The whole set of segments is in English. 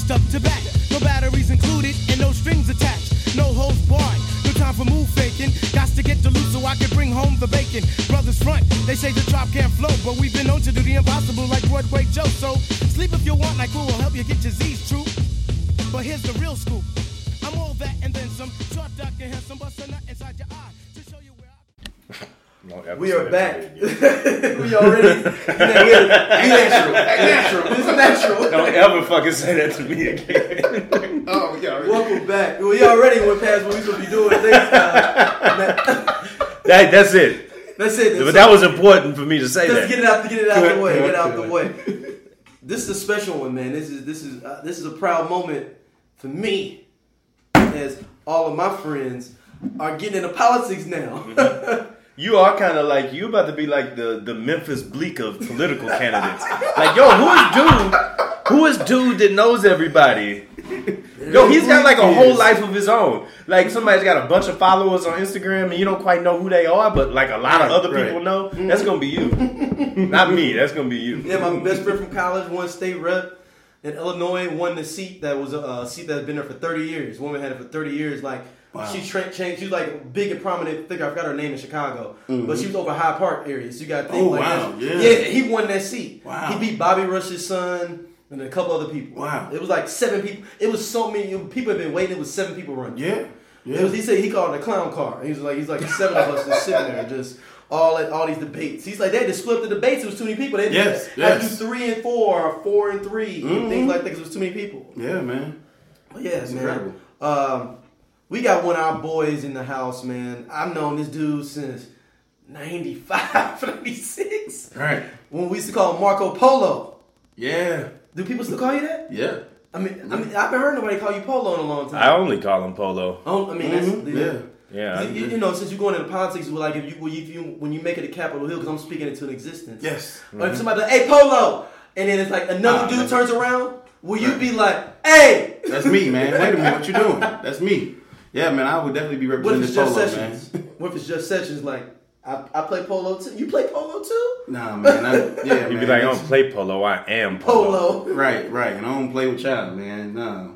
bust up to back. No batteries included and no strings attached. No holds barred. No time for move faking. Got to get to loose so I can bring home the bacon. Brothers front, they say the drop can't flow, but we've been known to do the impossible like Broadway Joe. So sleep if you want, like we'll help you get your Z's true. But here's the real scoop. I'm all that and then some. Short, dark, and handsome, bust a nut inside your eye to show you where I... We are back. We already natural. It's natural. Don't ever fucking say that to me again. Oh, we already. Welcome back. We already went past what we supposed to be doing next time. That's it. That's it. But that was important for me to say Just that. Get it out the way. Get it out the way. This is a special one, man. This is a proud moment for me, as all of my friends are getting into politics now. Mm-hmm. You are kind of like, you about to be like the Memphis Bleak of political candidates. Like, yo, who is dude that knows everybody? Yo, he's got like a whole life of his own. Like, somebody's got a bunch of followers on Instagram and you don't quite know who they are, but like a lot of other people know. That's going to be you. Not me. That's going to be you. Yeah, my best friend from college won state rep in Illinois, won the seat that was a seat that had been there for 30 years. Woman had it for 30 years. Like, wow. She changed. She was like a big and prominent figure. I forgot her name in Chicago, but she was over Hyde Park area. So you got to think yeah, he won that seat. Wow. He beat Bobby Rush's son and a couple other people. Wow. It was like 7 people. It was so many people had been waiting. It was 7 people running. Yeah. He said he called it a clown car. He's like 7 of us just sitting there just all these debates. He's like, they had to split up the debates. It was too many people. They had to do 3 and 4 or 4 and 3 and things like that because it was too many people. Yeah, man. But yeah, it's man. Incredible. We got one of our boys in the house, man. I've known this dude since 95, 96. Right. When we used to call him Marco Polo. Yeah. Do people still call you that? Yeah. I mean, I haven't heard nobody call you Polo in a long time. I only call him Polo. Oh, I mean, that's Yeah. You know, since you're going into politics, like when you make it a Capitol Hill, because I'm speaking it to an existence. Yes. Or if somebody like, hey, Polo, and then it's like another dude turns around, will you be like, hey? That's me, man. Wait a minute, what you doing? That's me. Yeah, man, I would definitely be representing this Polo, Sessions? Man. What if it's just Sessions? Like, I play Polo too. You play Polo too? Nah, man. You'd be like, I don't play Polo. I am Polo. Right. And I don't play with y'all, man. No.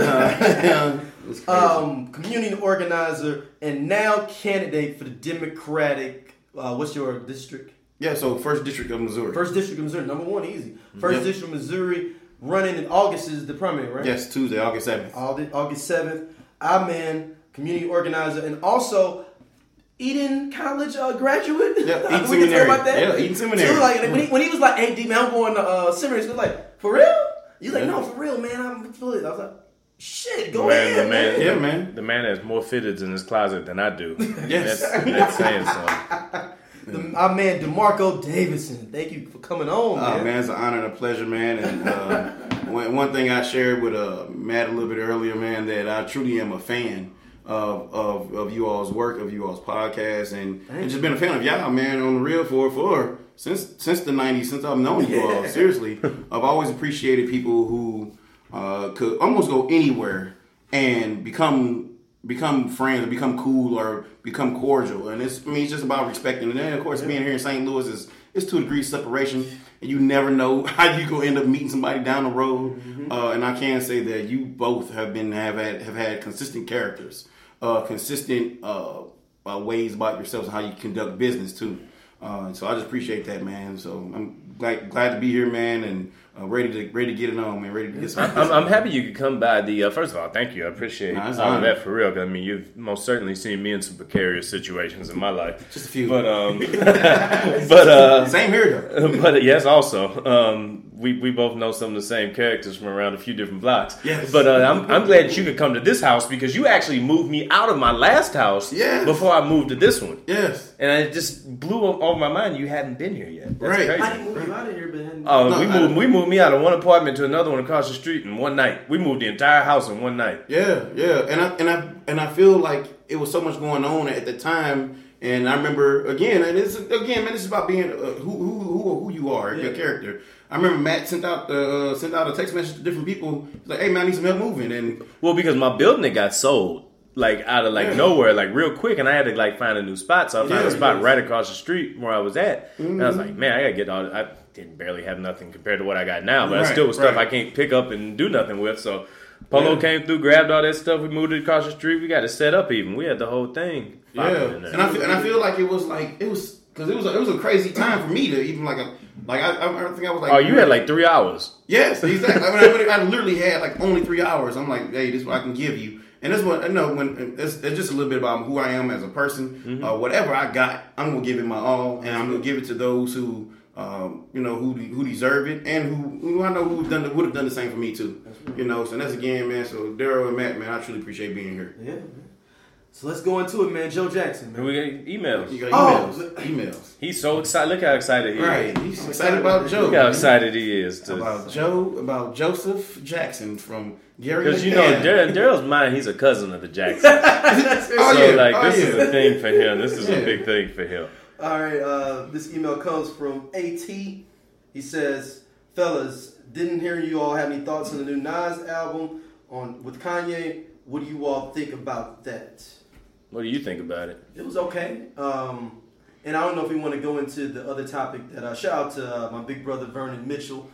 It's crazy. Community organizer and now candidate for the Democratic. What's your district? Yeah, so 1st District of Missouri. 1st District of Missouri, number 1, easy. 1st District of Missouri, running in August is the primary, right? Yes, Tuesday, August 7th. August 7th. I'm in community organizer and also Eden College graduate. Yeah, Eden Seminary. About that? Yeah, Eden Seminary. So like when he was like, "Hey, D man, I'm going to seminary," he was like, "For real?" He's like, "No, for real, man. I'm feeling it." I was like, "Shit, go ahead, man." Yeah, man. The man has more fitteds in his closet than I do. Yes, that's saying something. Our man DeMarco Davidson, thank you for coming on, man. Man, it's an honor and a pleasure, man. And one thing I shared with Matt a little bit earlier, man, that I truly am a fan of you all's work, of you all's podcast, and just been a fan of y'all, man, on the real for since the 90s, since I've known you all. Seriously, I've always appreciated people who could almost go anywhere and become friends, or become cool, or become cordial. And it's just about respecting. And then, of course, being here in St. Louis is 2 degrees separation, and you never know how you gonna end up meeting somebody down the road. And I can say that you both have had consistent characters, consistent ways about yourselves and how you conduct business too. So I just appreciate that, man. So I'm glad to be here, man, and ready to get it on, man. Ready to get something. I'm happy you could come by. First of all, thank you. I appreciate all of that for real. I mean, you've most certainly seen me in some precarious situations in my life. Just a few, but same here though. But yes, also. We both know some of the same characters from around a few different blocks. Yes. But I'm glad that you could come to this house because you actually moved me out of my last house before I moved to this one. Yes. And it just blew over my mind you hadn't been here yet. That's crazy. I didn't move you out of here, but we moved me out of one apartment to another one across the street in one night. We moved the entire house in one night. Yeah. And I feel like it was so much going on at the time. And I remember again, man, this is about being who you are, your character. I remember Matt sent out a text message to different people. He's like, "Hey man, I need some help moving." And well, because my building that got sold, like out of like nowhere, like real quick, and I had to like find a new spot. So I found a spot right across the street where I was at, and I was like, man, I gotta get all. I didn't barely have nothing compared to what I got now, but I still was stuff I can't pick up and do nothing with. So Polo came through, grabbed all that stuff. We moved it across the street. We got it set up. Even we had the whole thing. Yeah, and I feel like it was because it was a crazy time for me to even I think I was like, oh, you had like 3 hours. Yes, exactly. I literally had like only 3 hours. I'm like, hey, this is what I can give you. And that's what I know. When it's just a little bit about who I am as a person. Whatever I got, I'm gonna give it my all, and I'm gonna give it to those who, who deserve it, and who I know would have done the same for me too. You know, so that's again, man. So Daryl and Matt, man, I truly appreciate being here. Yeah, man. So let's go into it, man. Joe Jackson, man. And we got emails. You got emails. He's so excited. Look how excited he is. Right, he's excited about Joe. Look how excited he is. About Joseph Jackson from Gary. Because you know, Daryl's mind, he's a cousin of the Jacksons. This is a thing for him. This is a big thing for him. All right, this email comes from AT. He says, fellas, didn't hear you all have any thoughts on the new Nas album with Kanye. What do you all think about that? What do you think about it? It was okay. And I don't know if we want to go into the other topic that shout out to my big brother Vernon Mitchell.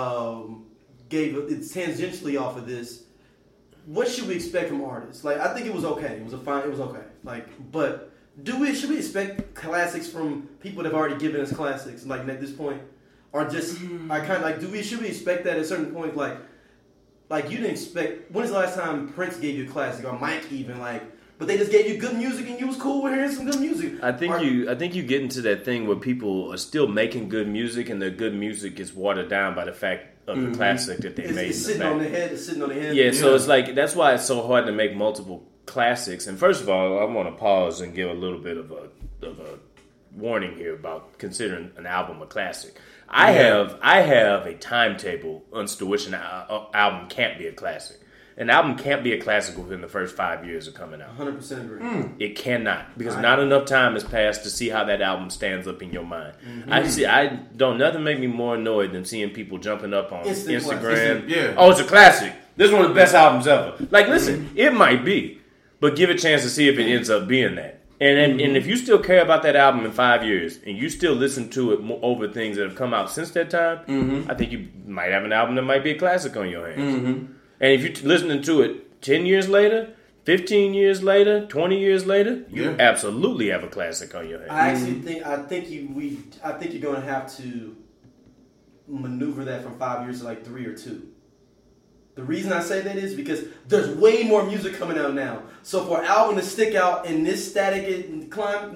Gave it's tangentially off of this. What should we expect from artists? Like, I think it was okay. It was okay. Like, but should we expect classics from people that have already given us classics? Like at this point, or just should we expect that at a certain point? Like you didn't expect. When is the last time Prince gave you a classic, or Mike even But they just gave you good music and you was cool with hearing some good music. I think you get into that thing where people are still making good music and their good music is watered down by the fact of the classic that they made. It's sitting on the head. Yeah, so it's like that's why it's so hard to make multiple classics. And first of all, I want to pause and give a little bit of a warning here about considering an album a classic. I have a timetable as to which an album can't be a classic. An album can't be a classic within the first 5 years of coming out. 100% agree. It cannot, because not enough time has passed to see how that album stands up in your mind. Nothing make me more annoyed than seeing people jumping up on Instagram. Oh, it's a classic. This is one of the best albums ever. Like, listen, it might be, but give it a chance to see if it ends up being that. And if you still care about that album in 5 years, and you still listen to it over things that have come out since that time, I think you might have an album that might be a classic on your hands. And if you're listening to it 10 years later, 15 years later, 20 years later, you absolutely have a classic on your hands. I actually I think you're going to have to maneuver that from 5 years to like 3 or 2. The reason I say that is because there's way more music coming out now. So for an album to stick out in this static climate,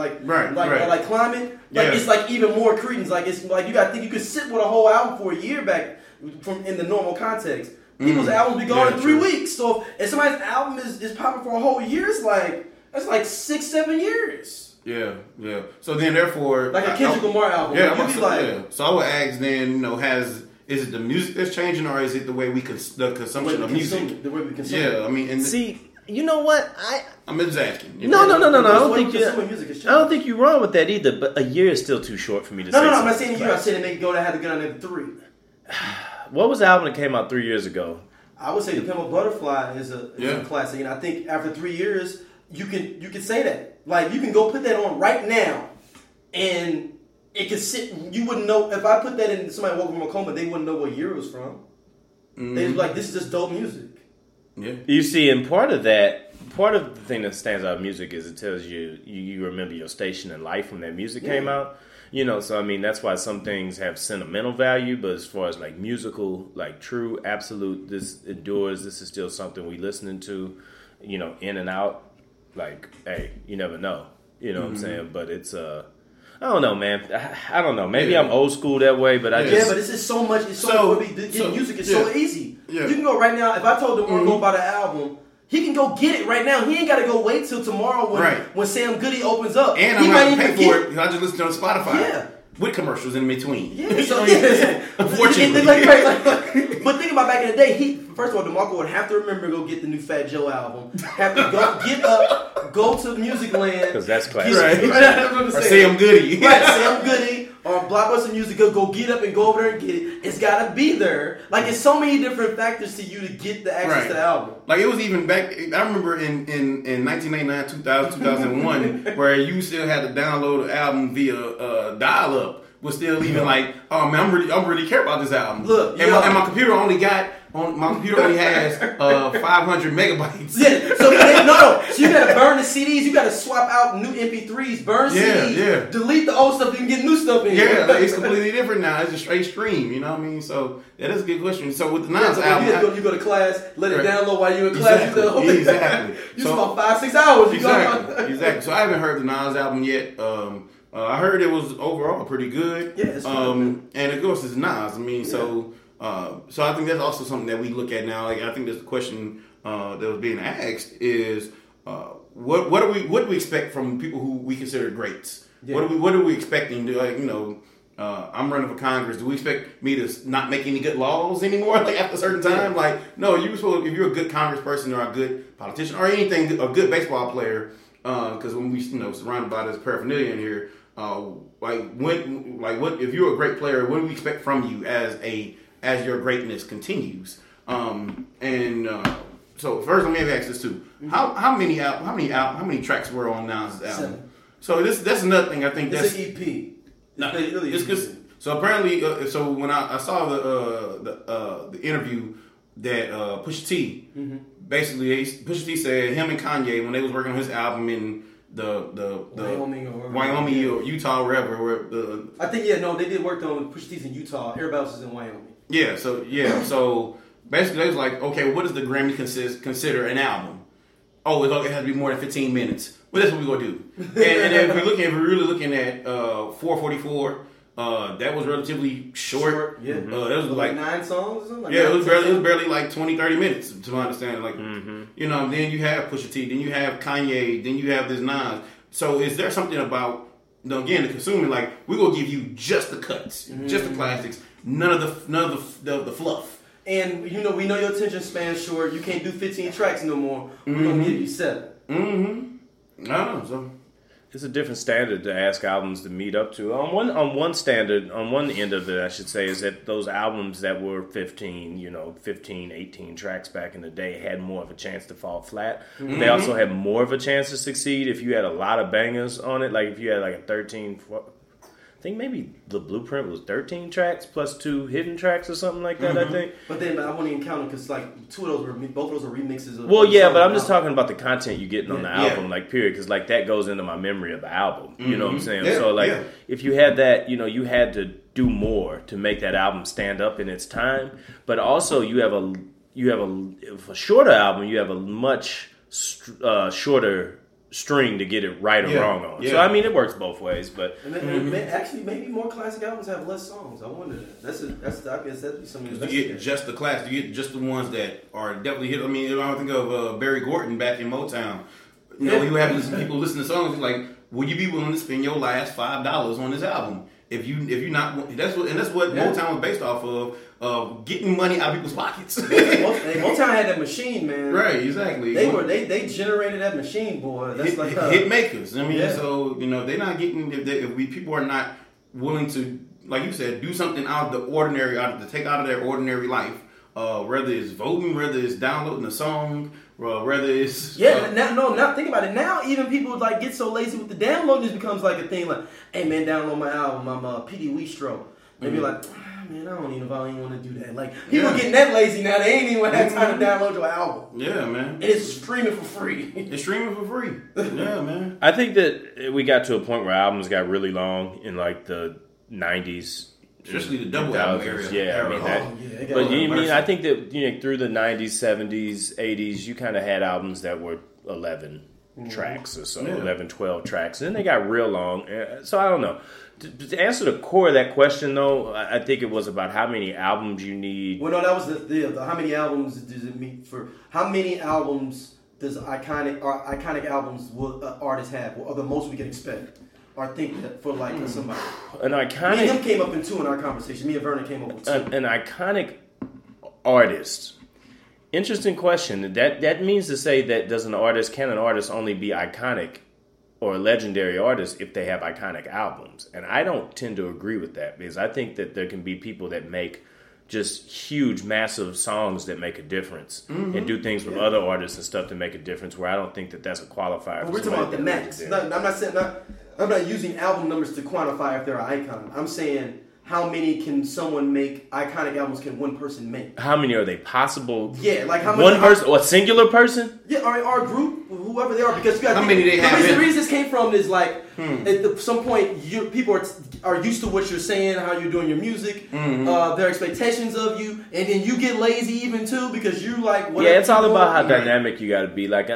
it's like even more credence. Like it's like you got to think you could sit with a whole album for a year back from in the normal context. People's albums be gone in 3 weeks. So if somebody's album is popping for a whole year, that's like 6-7 years. Yeah. So then, therefore, like a Kendrick Lamar album. So I would ask then, is it the music that's changing, or is it the way the consumption of music? The way we consume. Yeah, I mean, you know what? I'm just asking. No. I don't think you're wrong with that either. But a year is still too short for me to say. No. I'm not saying you. I'm saying they have to get on at 3. What was the album that came out 3 years ago? I would say The Pimp a Butterfly is a classic, and I think after 3 years, you can say that. Like you can go put that on right now, and it could sit. You wouldn't know if I put that in. Somebody woke up from a coma, they wouldn't know what year it was from. They'd be like, "This is just dope music." Yeah. You see, and part of the thing that stands out of music is it tells you remember your station in life when that music came out. So I mean that's why some things have sentimental value, but as far as like musical, like true, absolute, this endures. This is still something we listening to, in and out. Like, hey, you never know. You know what I'm saying? But it's I don't know, man. I don't know. Maybe I'm old school that way, but but this is so much. It's getting music is so easy. Yeah. You can go right now. If I told DeMar go buy the album, he can go get it right now. He ain't got to go wait till tomorrow when Sam Goody opens up. And I'm not pay for it. I just listen to it on Spotify. Yeah. With commercials in between. Yeah. Unfortunately. But think about back in the day, first of all, DeMarco would have to remember to go get the new Fat Joe album. Have to get up, go to Music Land. Because that's classic. Right. Or Sam Goody. Right, Sam Goody. or Blockbuster Music, go get up and go over there and get it. It's got to be there. Like, it's so many different factors to you to get the access to the album. Like, it was even back, I remember in 1999, 2000, 2001, where you still had to download the album via dial-up. Was still even like, oh man, I'm really care about this album. Look, and my computer only has 500 megabytes. Yeah, so so you gotta burn the CDs, you gotta swap out new MP3s, burn CDs, delete the old stuff, you can get new stuff in. Yeah, like, it's completely different now. It's a straight stream. You know what I mean? So that is a good question. So with the Nas album, you go to class, let it download while you're in class. Exactly. You spent 5-6 hours. Exactly. So I haven't heard the Nas album yet. I heard it was overall pretty good. Yeah, it's good. And of course it's Nas. I mean, so I think that's also something that we look at now. Like, I think there's a question that was being asked is what do we expect from people who we consider greats? Yeah. What are we expecting to, like, you know? I'm running for Congress. Do we expect me to not make any good laws anymore? Like, after a certain time, like, no, if you're a good congressperson or a good politician or anything, a good baseball player, because when we surrounded by this paraphernalia in here. What if you're a great player? What do we expect from you as your greatness continues? So first, let me ask this too: how many tracks were on Nas' album? 7. So that's another thing. I think it's that's an EP. No, it's good. So apparently, so when I saw the interview that Pusha T, basically Pusha T said him and Kanye, when they was working on his album in the Wyoming or Utah or wherever. I think they did work on Pusha T's in Utah. Everybody else is in Wyoming. So basically they was like, okay, what does the Grammy consider an album? Oh, it has to be more than 15 minutes. Well, that's what we're gonna do. And if we're really looking at 444. That was relatively short. Yeah. That was like 9 songs or something? Like it was barely like 20-30 minutes to my understanding. Like, then you have Pusha T, then you have Kanye, then you have this Nas. So is there something about, again, the consumer, like, we're gonna give you just the cuts, just the classics, none of the fluff. And we know your attention span's short. You can't do 15 tracks no more. We're gonna give you 7. I don't know. So it's a different standard to ask albums to meet up to. On one end of it, I should say, is that those albums that were 15, 18 tracks back in the day had more of a chance to fall flat. They also had more of a chance to succeed if you had a lot of bangers on it. Like if you had like a 13, I think maybe the Blueprint was 13 tracks plus 2 hidden tracks or something like that, I think. But I won't even count them because like both of those are remixes. But I'm just talking about the content you're getting on the album, like, period, because like that goes into my memory of the album. You know what I'm saying? Yeah, so like if you had that, you had to do more to make that album stand up in its time. But also you have a shorter album, you have a much shorter string to get it right or wrong on. So I mean, it works both ways. But actually, maybe more classic albums have less songs. I wonder that. I guess that'd be something. You get just the classics. You get just the ones that are definitely hit. I mean, I think of Barry Gorton back in Motown. You have people listen to songs like, would you be willing to spend your last $5 on this album? If you're not, that's what Motown was based off of getting money out of people's pockets. Motown had that machine, man. Right, exactly. They generated that machine, boy. That's hit makers. I mean, so they're not getting if people are not willing to, like you said, do something out of the ordinary, to take out of their ordinary life. Whether it's voting, whether it's downloading a song, whether it's now think about it. Now even people like get so lazy with the downloading, it becomes like a thing. Like, hey man, download my album. I'm P.D. Weestro. They be like, man, I don't even know if I even want to do that. Like people getting that lazy now. They ain't even have time to download your album. Yeah, man. And it's streaming for free. Yeah, man. I think that we got to a point where albums got really long in like the 90s. Especially the double album area. I think that through the 90s, 70s, 80s, you kind of had albums that were 11 tracks or so, 11, 12 tracks, and then they got real long. So I don't know. To answer the core of that question, though, I think it was about how many albums you need. Well, no, that was the how many albums does it mean for? How many albums does iconic albums will artists have, or the most we can expect? Or think that for like somebody. An iconic. Me and him came up in 2 in our conversation. Me and Vernon came up with 2. An iconic artist. Interesting question. That means to say that can an artist only be iconic or a legendary artist if they have iconic albums. And I don't tend to agree with that because I think that there can be people that make just huge, massive songs that make a difference and do things with other artists and stuff to make a difference where I don't think that that's a qualifier. Well, we're talking about the max. I'm not using album numbers to quantify if they're an icon. I'm saying how many can someone make, iconic albums can one person make? How many are they possible? Yeah, like how much? One person or a singular person? Yeah, or a group, whoever they are. Because you got how many they have? The reason this came from is like at some point people are used to what you're saying, how you're doing your music, their expectations of you, and then you get lazy even too because you like. Yeah, it's all about how dynamic you got to be. Like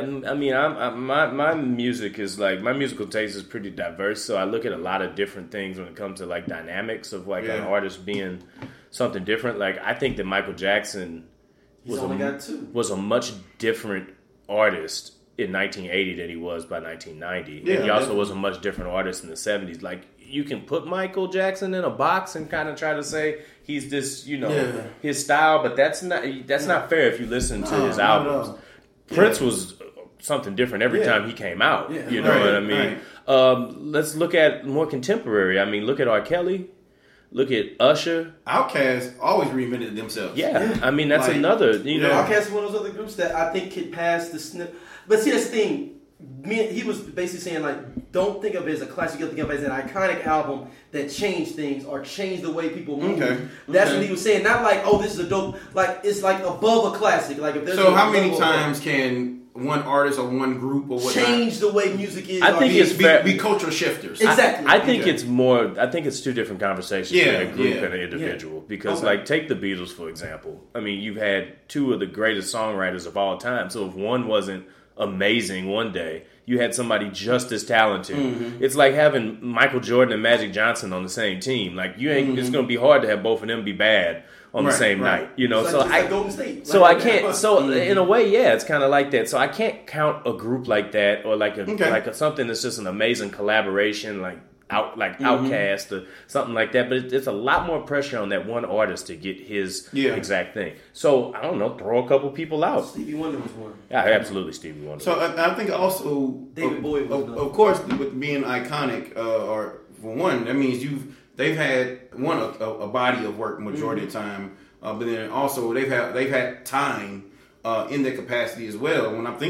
my music is like my musical taste is pretty diverse, so I look at a lot of different things when it comes to like dynamics of like an artist being something different. Like I think that Michael Jackson was a much different artist in 1980 than he was by 1990. And he also was a much different artist in the 70s. Like you can put Michael Jackson in a box and kind of try to say he's this, his style, but that's not fair if you listen to his albums. Prince was something different every time he came out. Yeah. You know what I mean? Right. Let's look at more contemporary. I mean, look at R. Kelly. Look at Usher. Outkast always reinvented themselves. Yeah. I mean, that's another, Outkast is one of those other groups that I think could pass the snip. But see, that's the thing. He was basically saying, like, don't think of it as a classic. You think of it as an iconic album that changed things or changed the way people move. That's what he was saying. Not like, oh, this is a dope. Like, it's like above a classic. Like, if there's how many times can one artist or one group or whatnot change the way music is? I think it's be cultural shifters. Exactly. I think it's more. I think it's two different conversations in a group and an individual. Because, like, take the Beatles for example. I mean, you've had two of the greatest songwriters of all time. So if one wasn't amazing one day, you had somebody just as talented. It's like having Michael Jordan and Magic Johnson on the same team. Like you ain't. It's going to be hard to have both of them be bad on the same night. You know, so like Golden State. So I can't. So in a way, it's kind of like that. So I can't count a group like that or like something that's just an amazing collaboration, like Outkast or something like that. But it's a lot more pressure on that one artist to get his exact thing. So I don't know, throw a couple people out. Stevie Wonder was one. Yeah, absolutely, Stevie Wonder. So I think also David Bowie was of course with being iconic, or for one, that means they've had a body of work majority of the time, but then also they've had time in their capacity as well.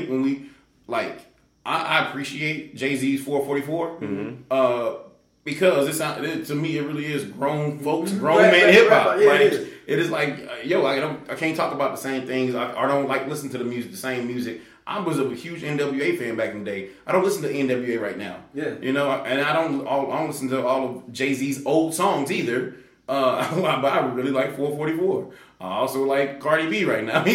I appreciate Jay-Z's 444 because to me it really is grown folks, grown man hip hop. It is like I can't talk about the same things. I don't like listen to the same music. I was a huge NWA fan back in the day. I don't listen to NWA right now. Yeah, and I don't listen to all of Jay-Z's old songs either. But I really like 444. I also like Cardi B right now.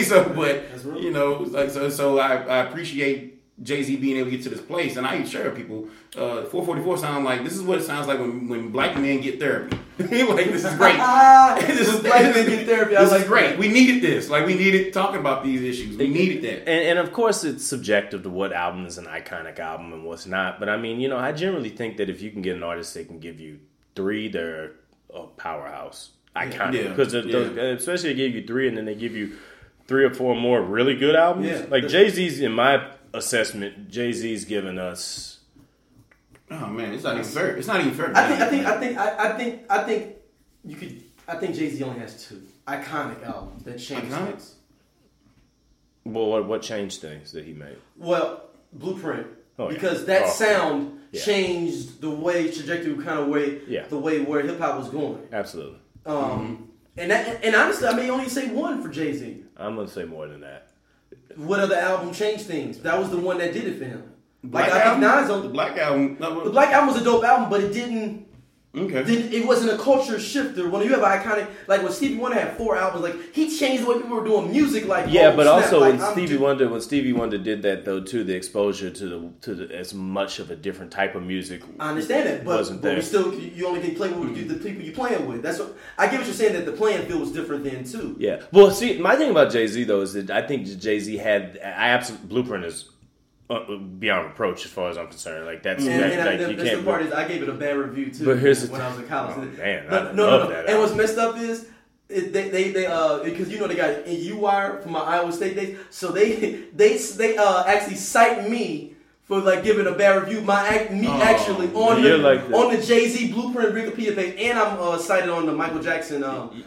So I appreciate Jay-Z being able to get to this place, and I share people. 444 sound like this is what it sounds like when black men get therapy. Like this is great. This is black men get therapy. This is great. We needed this. Like we needed talking about these issues. We needed that. And of course, it's subjective to what album is an iconic album and what's not. But I mean, I generally think that if you can get an artist that can give you 3, they're a powerhouse. Iconic, because especially they give you 3, and then they give you 3 or 4 more really good albums. Yeah. Like Jay-Z's in my assessment, Jay-Z's given us. Oh man, it's not even fair. It's not even fair. I think Jay-Z only has 2 iconic albums that changed things. Well, what changed things that he made? Well, Blueprint, because that sound changed the trajectory, the way where hip hop was going. Absolutely. And honestly, I may only say 1 for Jay-Z. I'm gonna say more than that. What other album changed things? That was the one that did it for him. The Black Album. The Black Album was a dope album, but it didn't. It wasn't a culture shifter. When you have iconic, like when Stevie Wonder had 4 albums, like he changed the way people were doing music. Like but also when Stevie Wonder did that though too, the exposure to the as much of a different type of music. I understand that, but you only can play with the people you're playing with. That's what I get. What you're saying, that the playing field was different then too. Yeah. Well, see, my thing about Jay-Z though is that I think Jay-Z Blueprint is beyond reproach as far as I'm concerned. Like that's the part is I gave it a bad review too. But here's when I was in college. Oh, man, no. And what's messed up is they because they got in UWire from my Iowa State days, so they actually cite me for like giving a bad review. Actually on the Jay-Z Blueprint Wikipedia page, and I'm cited on the Michael Jackson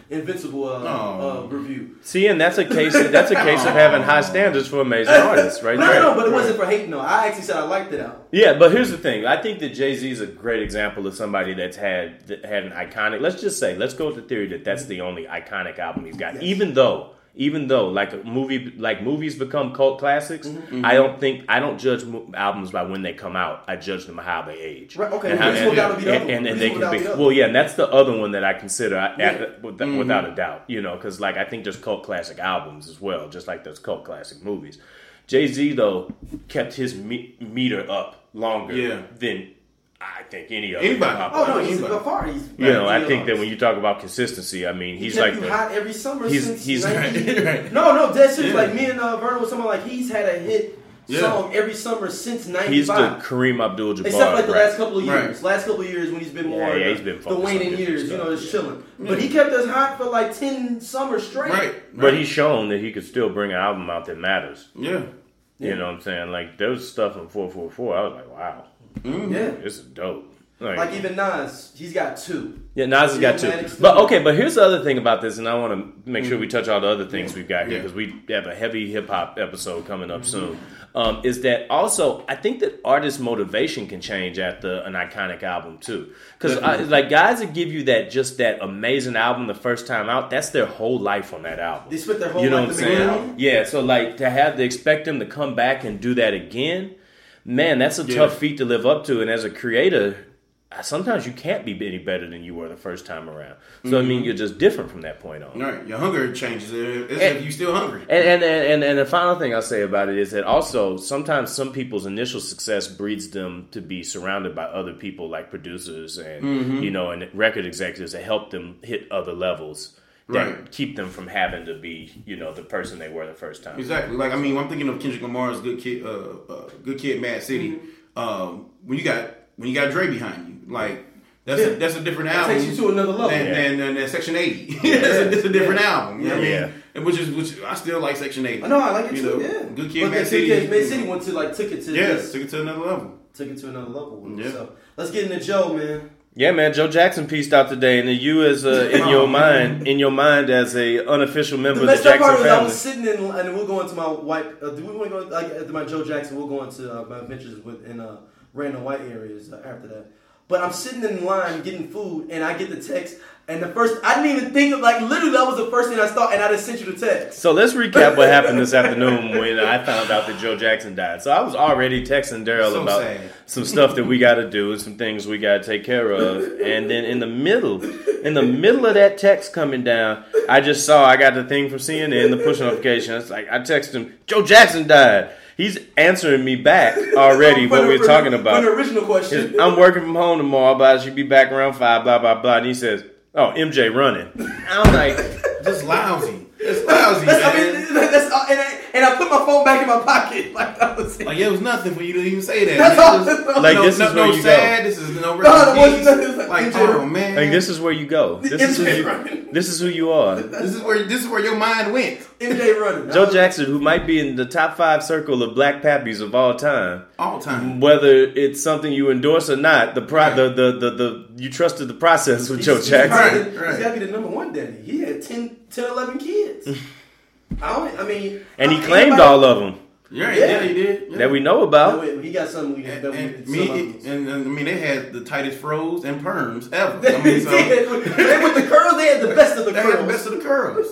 Invincible review. See, and that's a case of having high standards for amazing artists, right? No, but it wasn't for hating. No, I actually said I liked it out. Yeah, but here's the thing. I think that Jay-Z is a great example of somebody that had an iconic. Let's go with the theory that that's the only iconic album he's got, yes. Even though, like movies become cult classics, mm-hmm. I don't judge albums by when they come out. I judge them by how they age. Right. Okay. And they can be and that's the other one that I consider without a doubt. Because like I think there's cult classic albums as well, just like there's cult classic movies. Jay-Z though kept his meter up longer than I think anybody. He's by far. I think that when you talk about consistency, I mean, he's like hot every summer since 90. Right. No, dead serious. Like me and Vernon was someone like he's had a hit song every summer since 95. He's the Kareem Abdul-Jabbar. Except like the last couple of years. Last couple of years when he's been more he's been the waning years, just chilling. But he kept us hot for like 10 summers straight. Right. But he's shown that he could still bring an album out that matters. Yeah. You know what I'm saying? Like there was stuff in 444. I was like, wow. Mm-hmm. Yeah. This is dope. Like even Nas, he's got 2. Yeah, Nas has got 2. But here's the other thing about this, and I want to make sure we touch all the other things we've got here because we have a heavy hip hop episode coming up soon. Is that also? I think that artist motivation can change after an iconic album too. Because like guys that give you that amazing album the first time out, that's their whole life on that album. They spent their whole life to make an album. Yeah, so like to expect them to come back and do that again, man, that's a tough feat to live up to. And as a creator, sometimes you can't be any better than you were the first time around. So I mean, you're just different from that point on. Right, your hunger changes. If you're still hungry. And the final thing I'll say about it is that also sometimes some people's initial success breeds them to be surrounded by other people like producers and and record executives that help them hit other levels that keep them from having to be the person they were the first time. Exactly. Like I mean, I'm thinking of Kendrick Lamar's Good Kid, Mad City. When you got Dre behind you. Like that's a different album. That takes you to another level. Than Section 80. It's a different album. You know what I mean? Which I still like Section 80. No, I like it too. Yeah. Good Kid, Mad City. Mad City took it to another level. Took it to another level. Yeah. So let's get into Joe, man. Yeah, man. Joe Jackson pieced out today, and you as in your mind as a unofficial member of the Jackson family. The best part was I was sitting in, and we'll go into my white. Do we want to go after my Joe Jackson? We'll go into my adventures in random white areas after that. But I'm sitting in line getting food, and I get the text. And I didn't even think of, literally that was the first thing I thought, and I just sent you the text. So let's recap what happened this afternoon when I found out that Joe Jackson died. So I was already texting Daryl about some stuff that we got to do, some things we got to take care of. And then in the middle of that text coming down, I just saw, I got the thing from CNN, the push notification. It's like, I texted him, Joe Jackson died. He's answering me back already what we were talking about. For the original question. I'm working from home tomorrow, but I should be back around 5, blah, blah, blah. And he says, oh, MJ running. I'm like, just lousy. It's lousy, man. And I put my phone back in my pocket. That was it. It was nothing for you to even say that. That's all. This is where you sad, go. This is no refugees. Oh, man. This is where you go. This is who you are. This is where your mind went. MJ running. Joe Jackson, who might be in the top 5 circle of black pappies of all time. All time. Whether it's something you endorse or not, you trusted the process with Joe Jackson. He's got to be the number 1 daddy. He had 10, 11 kids. And he claimed all of them. Yeah, he did. Yeah. That we know about. He got something we they had the tightest froze and perms ever. With the curls, they had the best of the curls. They had the best of the curls.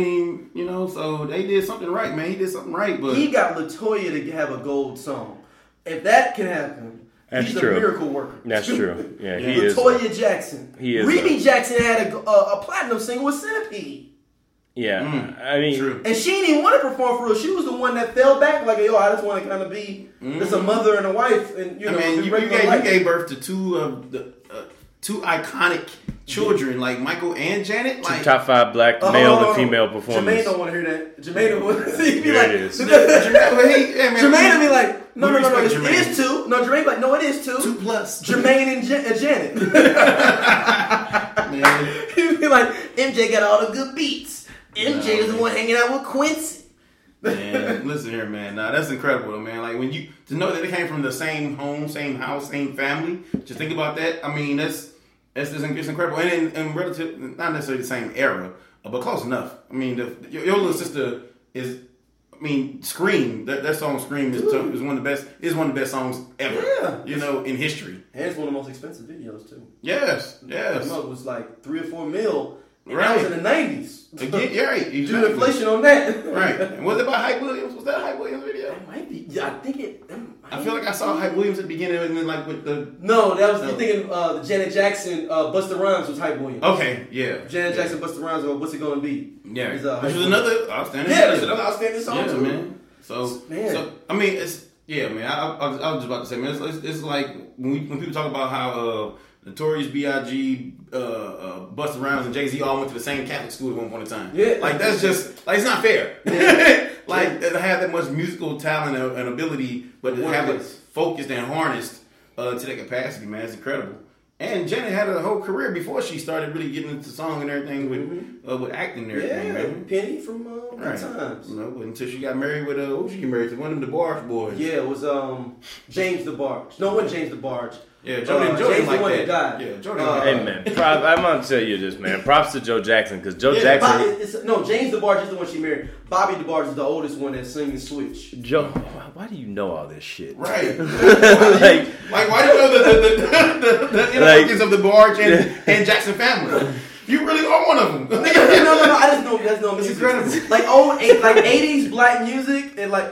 So they did something right, man. He did something right, but he got LaToya to have a gold song. If that can happen, he's a miracle worker. That's true. Yeah, he is. LaToya Jackson. He is. Remy Jackson had a platinum single with Centipede. Yeah, I mean, true. And she didn't even want to perform for real. She was the one that fell back, I just want to kind of be just a mother and a wife, and you gave birth to two iconic children, like Michael and Janet, like top 5 black male and female performers. Jermaine don't want to hear that. Jermaine don't want to see. There it is. Jermaine will be like, no, it is 2. No, Jermaine like, no, it is 2. 2 plus. Jermaine and Janet. He'd be like, MJ got all the good beats. MJ is the one hanging out with Quincy. Man, listen here, man. Nah, that's incredible, though, man. Like when you to know that they came from the same home, same house, same family. Just think about that. I mean, it's incredible, and in relative, not necessarily the same era, but close enough. I mean, your little sister is. I mean, Scream. That song "Scream" is one of the best. Is one of the best songs ever. Yeah. You know, in history. And it's one of the most expensive videos too. Yes. It was like $3 or $4 million. And Right. that was in the 90s. Again, yeah, right. Due to inflation on that. Right. And was it by Hype Williams? Was that a Hype Williams video? It might be. Yeah, I think it. I feel like I saw Hype Williams at the beginning, and then like with the. No, that was you thinking the Janet Jackson, Busta Rhymes was Hype Williams. Okay, yeah. Janet Jackson, Busta Rhymes, what's it gonna be? Yeah, It's, which was another outstanding. Yeah, it's another outstanding song Yeah, too. man. So I mean, it's man. I was just about to say, man. It's like when people talk about how Notorious B.I.G., Busta Rhymes, and Jay-Z all went to the same Catholic school at one point in time. Yeah, like that's just like it's not fair. Yeah. Like to have that much musical talent and ability, but to have it focused and harnessed to that capacity, man, it's incredible. And Janet had a whole career before she started really getting into song and everything with acting and everything. Yeah, man. Penny from Good Times. You know, until she got married with who she get married to? One of them DeBarge boys. Yeah, it was James DeBarge. No, it wasn't James DeBarge. Yeah, Joe didn't James like the one that. that died. Yeah, Joe didn't like Hey that. man, I'm gonna tell you this, man. Props to Joe Jackson because Joe Jackson. No, James DeBarge is the one she married. Bobby DeBarge is the oldest one that sings and switch. Joe, why do you know all this shit? Right. like why do you know the inner workings of the Barge and Jackson family? You really are one of them. No. I just know that's no music. incredible. Like old, like 80s black music and like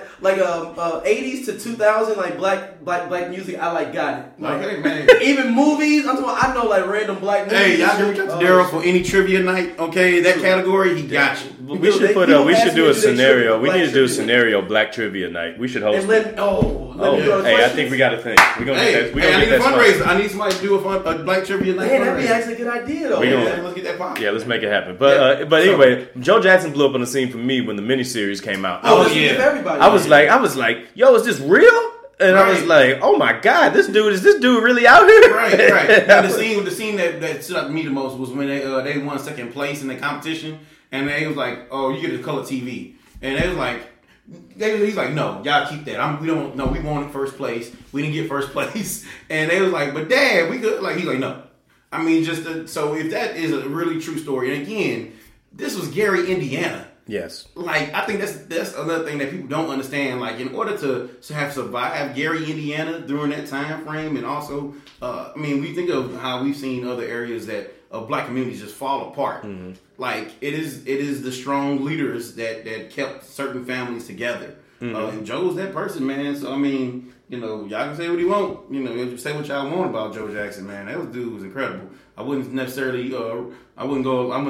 80s to 2000 like black music. I like got it. Like, Okay, man. even movies. I know like random black movies. Hey, y'all give Daryl for any trivia night, okay? That category, he got you. we should we should do a scenario. We need to do a scenario Black Trivia Night. We should host. And let me go to Hey, I questions. think we got a thing. We're gonna get that. I need a fundraiser. I need somebody to do a Black Trivia night. Man, that'd be fundraiser. actually a good idea though. We gonna- man. Let's get that pop. Yeah, let's make it happen. But anyway, Joe Jackson blew up on the scene for me when the miniseries came out. Oh, yeah. everybody. I was like, yo, is this real? And I was Right. like, oh my god, is this dude really out here? Right. Now, the scene that stood out to me the most was when they won second place in the competition, and they was like, "Oh, you get a color TV," and they was like, he's like, "No, y'all keep that. We wanted first place. We didn't get first place," and they was like, "But Dad, we could." Like he's like, "No." I mean, so if that is a really true story, and again, this was Gary, Indiana. Yes. Like, I think that's another thing that people don't understand. Like, in order to have survived Gary, Indiana during that time frame, and also, we think of how we've seen other areas that black communities just fall apart. Mm-hmm. Like, it is the strong leaders that kept certain families together. Mm-hmm. And Joe's that person, man. So, y'all can say what you want. Say what y'all want about Joe Jackson, man. That dude was incredible. I wouldn't necessarily. I wouldn't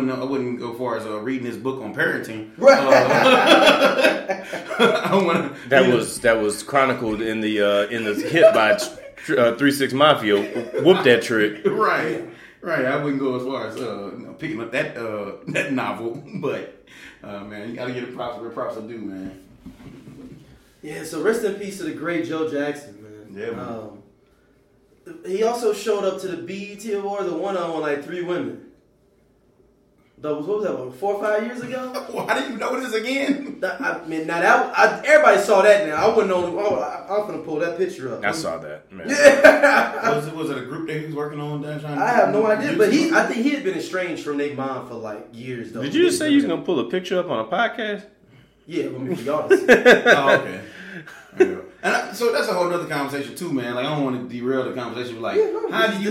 go far as reading his book on parenting. Right. That was chronicled in the hit by 3 6 Mafia. Whoop that trick. Right. I wouldn't go as far as picking up that novel, but man, you gotta get it props where props are due, man. Yeah. So rest in peace to the great Joe Jackson, man. Yeah. Man. He also showed up to the BET Awards and won on like 3 women. What was that? 4 or 5 years ago? Why do you know this again? Everybody saw that now. I wouldn't know. I'm gonna pull that picture up. I saw that, man. Yeah. Was it a group that he was working on? I have no idea, but I think he had been estranged from Nate Bond for like years. Though. Did you just say you was gonna pull a picture up on a podcast? Yeah, for y'all to see. Oh, okay. Yeah. And so that's a whole other conversation too, man. Like I don't want to derail the conversation. Like, how do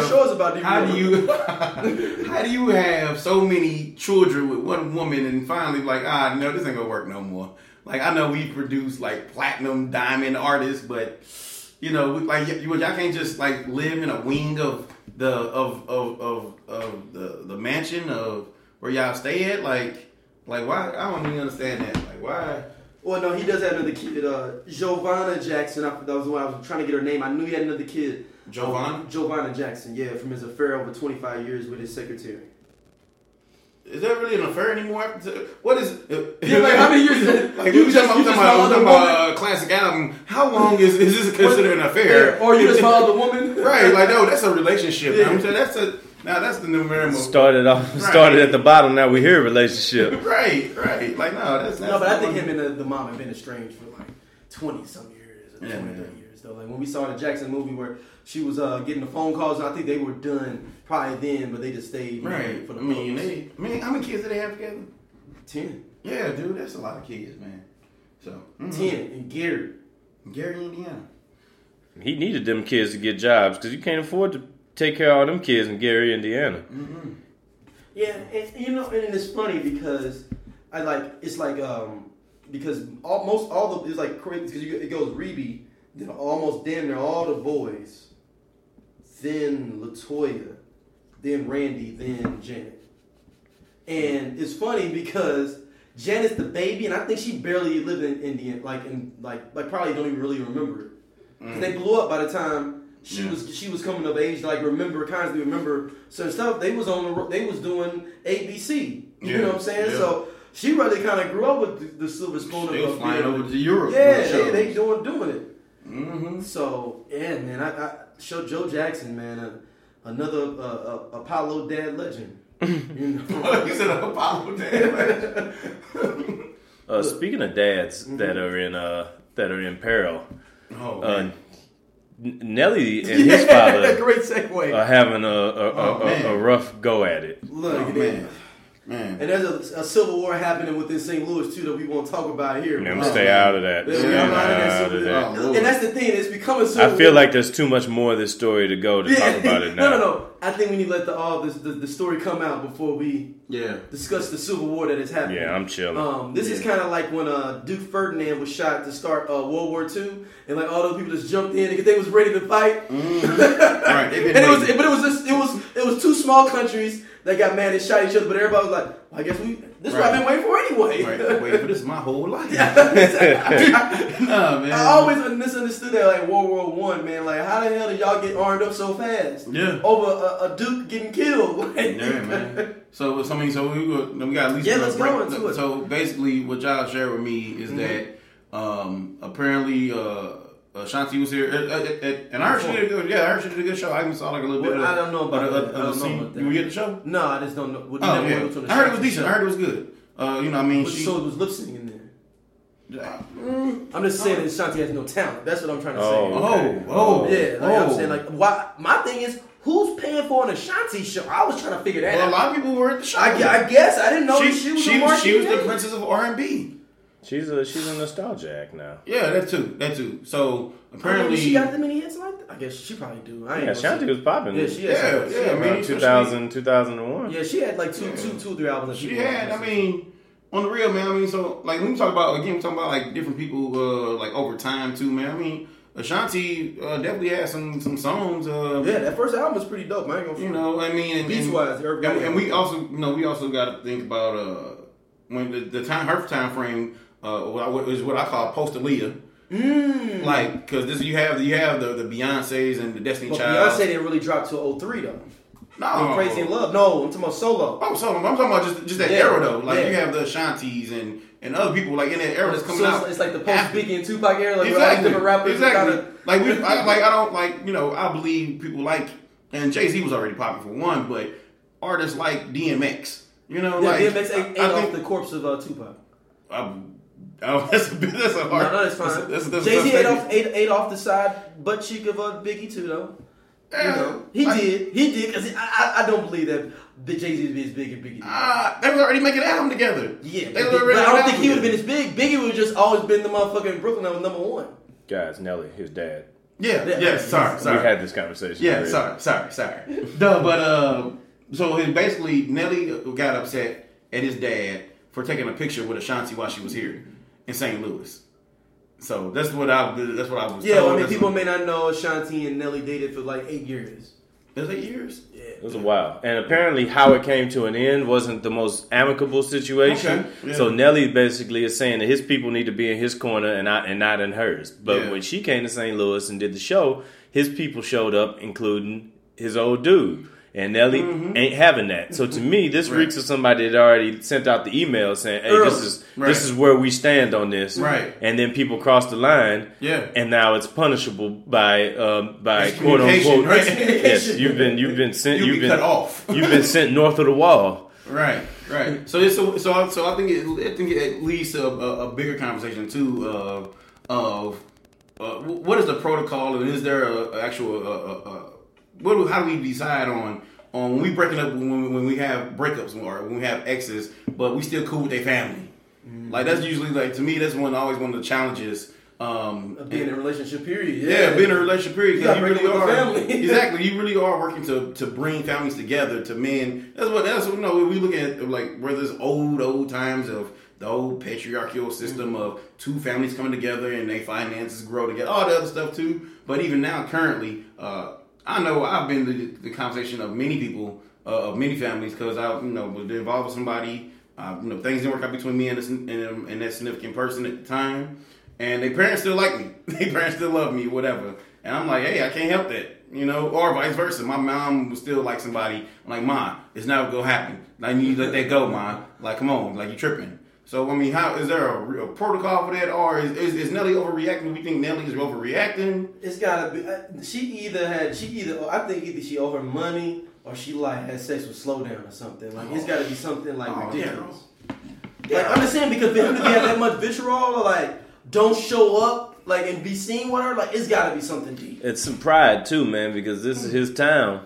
you have so many children with one woman and finally like, no, this ain't gonna work no more. Like I know we produce like platinum, diamond artists, but like y'all can't just like live in a wing of the mansion of where y'all stay at. Like why? I don't even understand that. Like why? Well, no, he does have another kid, Giovanna Jackson. That was when I was trying to get her name. I knew he had another kid. Giovanna Jackson, yeah, from his affair over 25 years with his secretary. Is that really an affair anymore? What is it? Yeah, like how many years? Like you talking about a classic album. How long is this considered an affair? Or you just my other woman? Right, like no, that's a relationship. Yeah. I'm saying Now that's the new Mary. Started at the bottom. Now we hear relationship. Right. Like that's no, but I think him and the mom have been estranged for like 20 some years, or 20, 30 years though. Like when we saw the Jackson movie where she was getting the phone calls, I think they were done probably then, but they just stayed right for the how many kids do they have together? 10. Yeah, dude, that's a lot of kids, man. So 10 and Gary, Indiana. He needed them kids to get jobs because you can't afford to take care of all them kids in Gary, Indiana. Mm-hmm. Yeah, and and it's funny because because almost all the it's like crazy because it goes Reby, then almost damn near all the boys, then Latoya, then Randy, then Janet, and it's funny because Janet's the baby, and I think she barely lived in Indiana, like probably don't even really remember it. Because they blew up by the time she was coming of age, like constantly remember certain stuff. They was doing ABC. You know what I'm saying? Yeah. So she really kind of grew up with the silver spoon. They was flying over to Europe. Yeah, they doing it. Mm-hmm. So yeah, man, I showed Joe Jackson, man, another Apollo dad legend. You know? You said Apollo dad legend. Speaking of dads that are in peril. Nelly and his father great segue. Are having a rough go at it. Look at that. Man. And there's a civil war happening within St. Louis too that we won't talk about here. Man, stay out of that. And that's the thing; it's becoming civil war. I feel like there's too much more of this story to go to talk about it now. No. I think we need to let the story come out before we discuss the civil war that is happening. Yeah, I'm chilling. This is kind of like when Duke Ferdinand was shot to start World War II, and like all those people just jumped in because they was ready to fight. Mm-hmm. Right, it was two small countries that got mad and shot each other, but everybody was like, well, I guess this is what I've been waiting for anyway. Right, waiting for this my whole life. Nah, man. I always misunderstood that, like World War I, man. Like, how the hell did y'all get armed up so fast? Yeah. Over a Duke getting killed. Yeah, man. So we got at least. Yeah, let's go into it. So basically, what y'all shared with me is that apparently. Shanti was here, and I heard she did a good. Yeah, I heard she did a good show. I even saw like a little bit. I don't know about that. You get the show? No, I just don't know. I heard it was decent. I heard it was good. So it was lip syncing there. I'm just saying that Shanti has no talent. That's what I'm trying to say. I'm saying like, why? My thing is, who's paying for an Ashanti show? I was trying to figure that out. A lot of people were at the show. I guess I didn't know she was the princess of R&B. She's a nostalgia act now. Yeah, that too. So apparently she got that many hits like that. I guess she probably do. Shanti was popping. Yeah, she had. Around 2001. Yeah, she had like two, 3 albums. She had. On the real, man. So like when we talk about like different people, like over time too, man. Ashanti definitely had some songs. That first album was pretty dope, man. Beats wise, and we also got to think about when her time frame. Is what I call post Aaliyah. Like, because you have the Beyonces and the Destiny Child. Beyonce didn't really drop till 03 though. No, Crazy in Love. No, I'm talking about solo. Oh, solo. I'm talking about just that era though. Like you have the Ashantis and other people like in that era that's coming out. It's like the post Biggie and Tupac era. Like different rappers. Exactly. I believe people like, and Jay-Z was already popping for one, but artists like DMX. DMX ate off the corpse of Tupac. That's a hard. No, that's fine. Jay-Z ate off the side butt cheek of Biggie too, though. He did because I don't believe that the Jay-Z is as big as Biggie. They was already making an album together. Yeah, but I don't think he would have been as big. Biggie would have just always been the motherfucker in Brooklyn that was number one. Guys, Nelly, his dad. Yeah. Sorry. We had this conversation. Yeah, already. Sorry. No, but so basically Nelly got upset at his dad for taking a picture with Ashanti while she was here in St. Louis. So that's what I was. Yeah, people may not know Ashanti and Nelly dated for like 8 years. It was 8 years? Yeah. It was a while. And apparently how it came to an end wasn't the most amicable situation. Okay. Yeah. So Nelly basically is saying that his people need to be in his corner and not in hers. But when she came to St. Louis and did the show, his people showed up, including his old dude. And Nelly ain't having that. So to me, this reeks of somebody that already sent out the email saying, "Hey, this is where we stand on this." Right. And then people cross the line. Yeah. And now it's punishable by quote unquote. Right? Yes, you've been sent. You've been cut off. You've been sent north of the wall. Right. So I think it leads to a bigger conversation too of what is the protocol, and is there a actual how do we decide on when we breaking up, when we have breakups or when we have exes, but we still cool with their family? Like that's usually, like, to me, that's always one of the challenges. Of being in a relationship period. Yeah, being in a relationship period. You really are family. Exactly. You really are working to bring families together, to men. That's what we look at, like, where there's old times of the old patriarchal system of two families coming together and their finances grow together, all the other stuff too. But even now, currently, I know I've been to the conversation of many people, of many families, because I was involved with somebody. Things didn't work out between me and that significant person at the time. And their parents still like me. Their parents still love me, whatever. And I'm like, hey, I can't help that, or vice versa. My mom was still like somebody. I'm like, Ma, it's not gonna happen. Like, you need to let that go, Ma. Like, come on, like, you tripping. So, I mean, how is there a protocol for that, or is Nelly overreacting? We think Nelly is overreacting. It's gotta be. She either I think either she owe her money or she like had sex with Slowdown or something. Like, it's gotta be something like ridiculous. Yeah. Like, understand, because for him to have that much vitriol, or like, don't show up, like, and be seen with her, like, it's gotta be something deep. It's some pride too, man, because this is his town,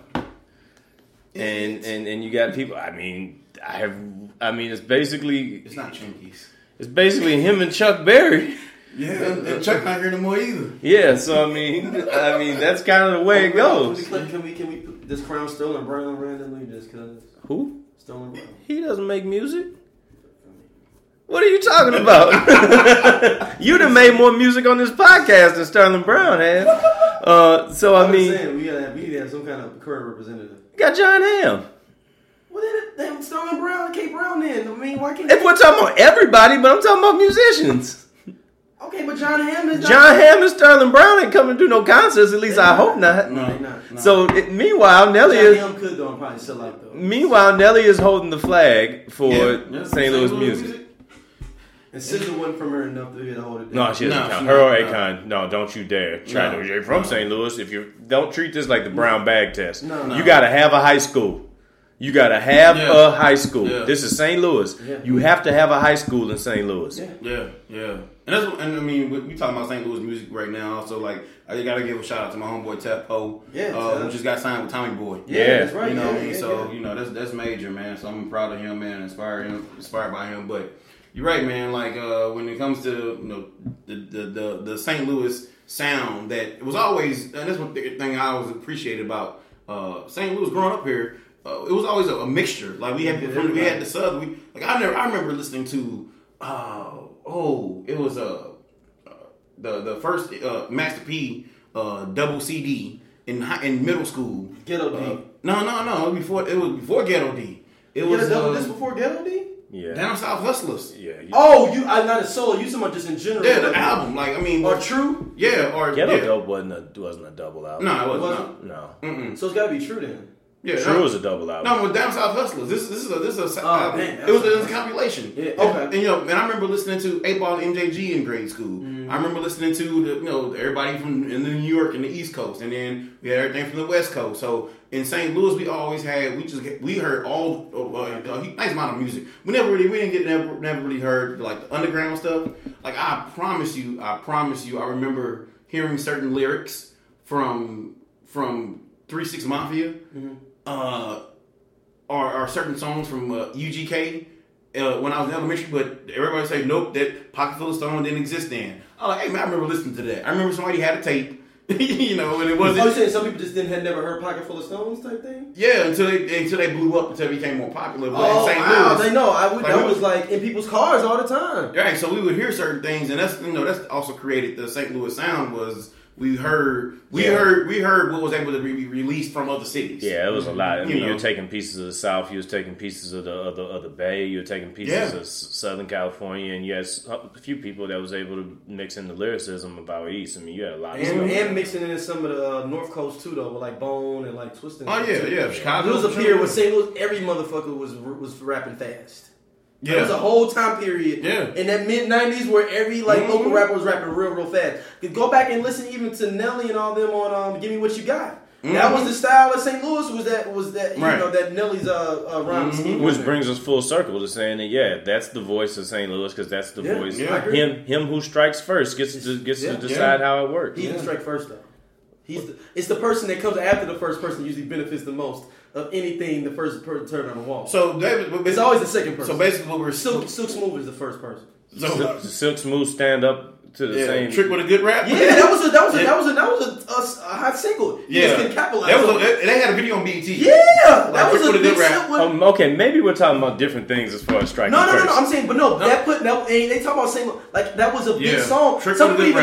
and you got people. I mean, it's basically, it's not Chinkies. It's basically him and Chuck Berry. Yeah, and Chuck not here anymore either. Yeah, so I mean, that's kind of the way it goes. Can we put this crown Sterling Brown randomly just cause? Who? Sterling Brown. He doesn't make music. What are you talking about? You done made more music on this podcast than Sterling Brown has. So I mean, saying, we need to have some kind of current representative. You got John Hamm. Well, then Sterling Brown and Kate Brown. Then I mean, why can't? If we're talking about everybody, but I'm talking about musicians. Okay, but John Hamm and Sterling Brown ain't coming to do no concerts. At least I hope not. No. So meanwhile, Nelly John Hamm could though, and probably sell out though. Meanwhile, Nelly is holding the flag for St. Louis music. And SZA wasn't from her enough to hold it down. No, she doesn't count. Her or Akon. No, don't you dare try to. You're from St. Louis. If you don't treat this like the brown bag test. No. You got to have a high school. You got to have a high school. Yeah. This is St. Louis. Yeah. You have to have a high school in St. Louis. Yeah. And I mean, we talking about St. Louis music right now. So, like, I got to give a shout out to my homeboy Tef Poe, who just got signed with Tommy Boy. Yeah, that's right. You know what I mean? So, that's major, man. So I'm proud of him, man. Inspired by him. But you're right, man. Like, when it comes to the St. Louis sound, that it was always, and that's one thing I always appreciated about St. Louis growing up here. It was always a mixture. Like, we had the Southern. I remember listening to it was the first Master P double CD in middle school. Ghetto D. No. It was before Ghetto D. It was this before Ghetto D. Yeah. Down South Hustlers. Yeah. I'm not a solo. You talking about just in general? Yeah, the album. Like, I mean, or True. Yeah, or Ghetto Dope wasn't a double album. No, it wasn't. No. Mm-mm. So it's got to be True then. Yeah, True was a double album. No, but Down South Hustlers. This is a album. Man, it was a compilation. Yeah. Okay. And I remember listening to 8Ball and MJG in grade school. Mm-hmm. I remember listening to everybody from in New York and the East Coast, and then we had everything from the West Coast. So in St. Louis, we always had we heard all nice amount of music. We never really heard like the underground stuff. Like, I promise you, I remember hearing certain lyrics from 3 6 Mafia. Mm-hmm. Or certain songs from UGK when I was in elementary, but everybody say nope, that Pocket Full of Stone didn't exist then. I was like, hey man, I remember listening to that. I remember somebody had a tape, and it wasn't. Oh, you saying some people just had never heard Pocket Full of Stones type thing? Yeah, until they blew up, until it became more popular. But in St. Louis, they know. That was like in people's cars all the time. Right, so we would hear certain things, and that's also created the St. Louis sound was we heard what was able to be released from other cities. Yeah, it was a lot. I mean, know. you're taking pieces of the South, you was taking pieces of the Bay, you were taking pieces of Southern California, and you had a few people that was able to mix in the lyricism about East. I mean, you had a lot of stuff. And mixing in some of the North Coast too, though, with like Bone and like Twisted. Oh yeah. Chicago. There was a period where St. Louis, every motherfucker was rapping fast. Yeah. There was a whole time period in that mid-90s where every local rapper was rapping real fast. You go back and listen even to Nelly and all them on Give Me What You Got. That was the style of St. Louis, was that you know, that Nelly's rhyme scheme. Which brings us full circle to saying that that's the voice of St. Louis, because that's the voice. Yeah. Him who strikes first gets to decide how it works. He didn't strike first though. It's the person that comes after the first person that usually benefits the most of anything. The first person turned on the wall. So David, it's always the second person. So basically, what we're Silk Smooth is the first person. So Silk Smooth stand up to the same Trick with a Good Rap. Yeah, that was a hot single. Yeah, they had a video on BET. Yeah, that was a big rap. Okay, maybe we're talking about different things as far as striking. No. I'm saying, but no. They talk about saying like that was a big song. Trick Some people even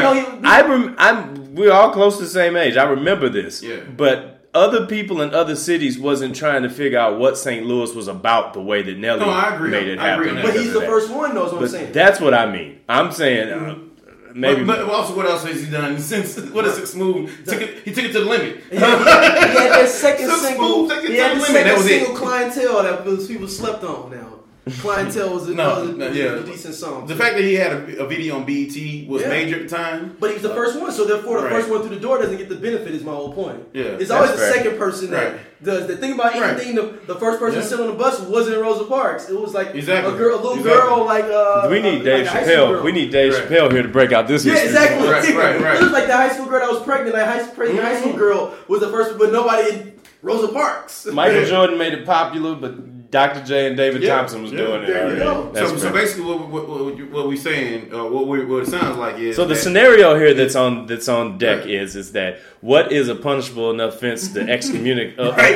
know we're all close to the same age. I remember this. Yeah, but other people in other cities wasn't trying to figure out what St. Louis was about the way that Nelly made it happen. But he's the first one, though, is what I'm saying. That's what I mean. I'm saying maybe. But also, what else has he done since? What is it? Smooth? He took it to the limit. He had that second single. He had the second single, Clientele, that was people slept on now. Clientele was a decent song. The fact that he had a video on BET was major at the time. But he was the first one, so therefore the first one through the door doesn't get the benefit, is my whole point. Yeah, it's always the second person that does the thing about anything. The first person sitting on the bus wasn't Rosa Parks. It was like a little girl like we need Dave Chappelle. We need Dave Chappelle here to break out this history. Yeah, exactly. Right. It was like the high school girl that was pregnant. Like high school girl was the first, but nobody. Rosa Parks. Michael Jordan made it popular, but Dr. J and David Thompson was doing it. So basically, what we're saying, what it sounds like is the scenario here that's on deck is that what is a punishable enough offense to excommunicate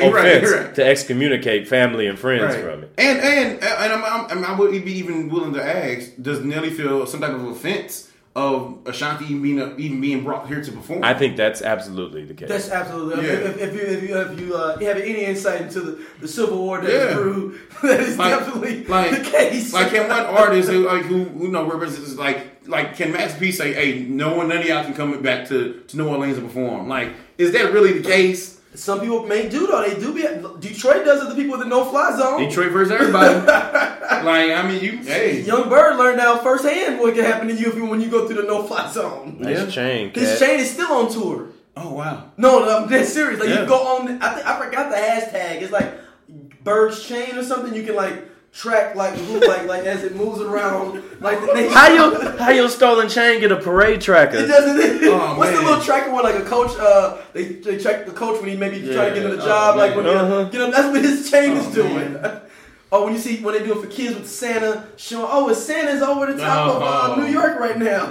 to excommunicate family and friends from it, and I would be even willing to ask: does Nelly feel some type of offense of Ashanti even being brought here to perform? I think that's absolutely the case. That's absolutely. If you have any insight into the Civil War that grew, that is definitely the case. Like, can one artist who represents like can Max P say, "Hey, none of y'all can come back to New Orleans to perform"? Like, is that really the case? Some people may do though. They do be. Detroit does it. The people with the no-fly zone. Detroit versus everybody. Young Bird learned out firsthand what can happen to you when you go through the no-fly zone. His chain is still on tour. Oh wow. No, I'm dead serious. Like you go on. I forgot the hashtag. It's like Bird's chain or something. You can track like as it moves around like the nation. How your stolen chain get a parade tracker? It doesn't. What's the little tracker where like a coach? They track the coach when he maybe try to get in the job. Like when that's what his chain is doing. Or when they do it for kids with Santa showing, Santa's over the top of New York right now.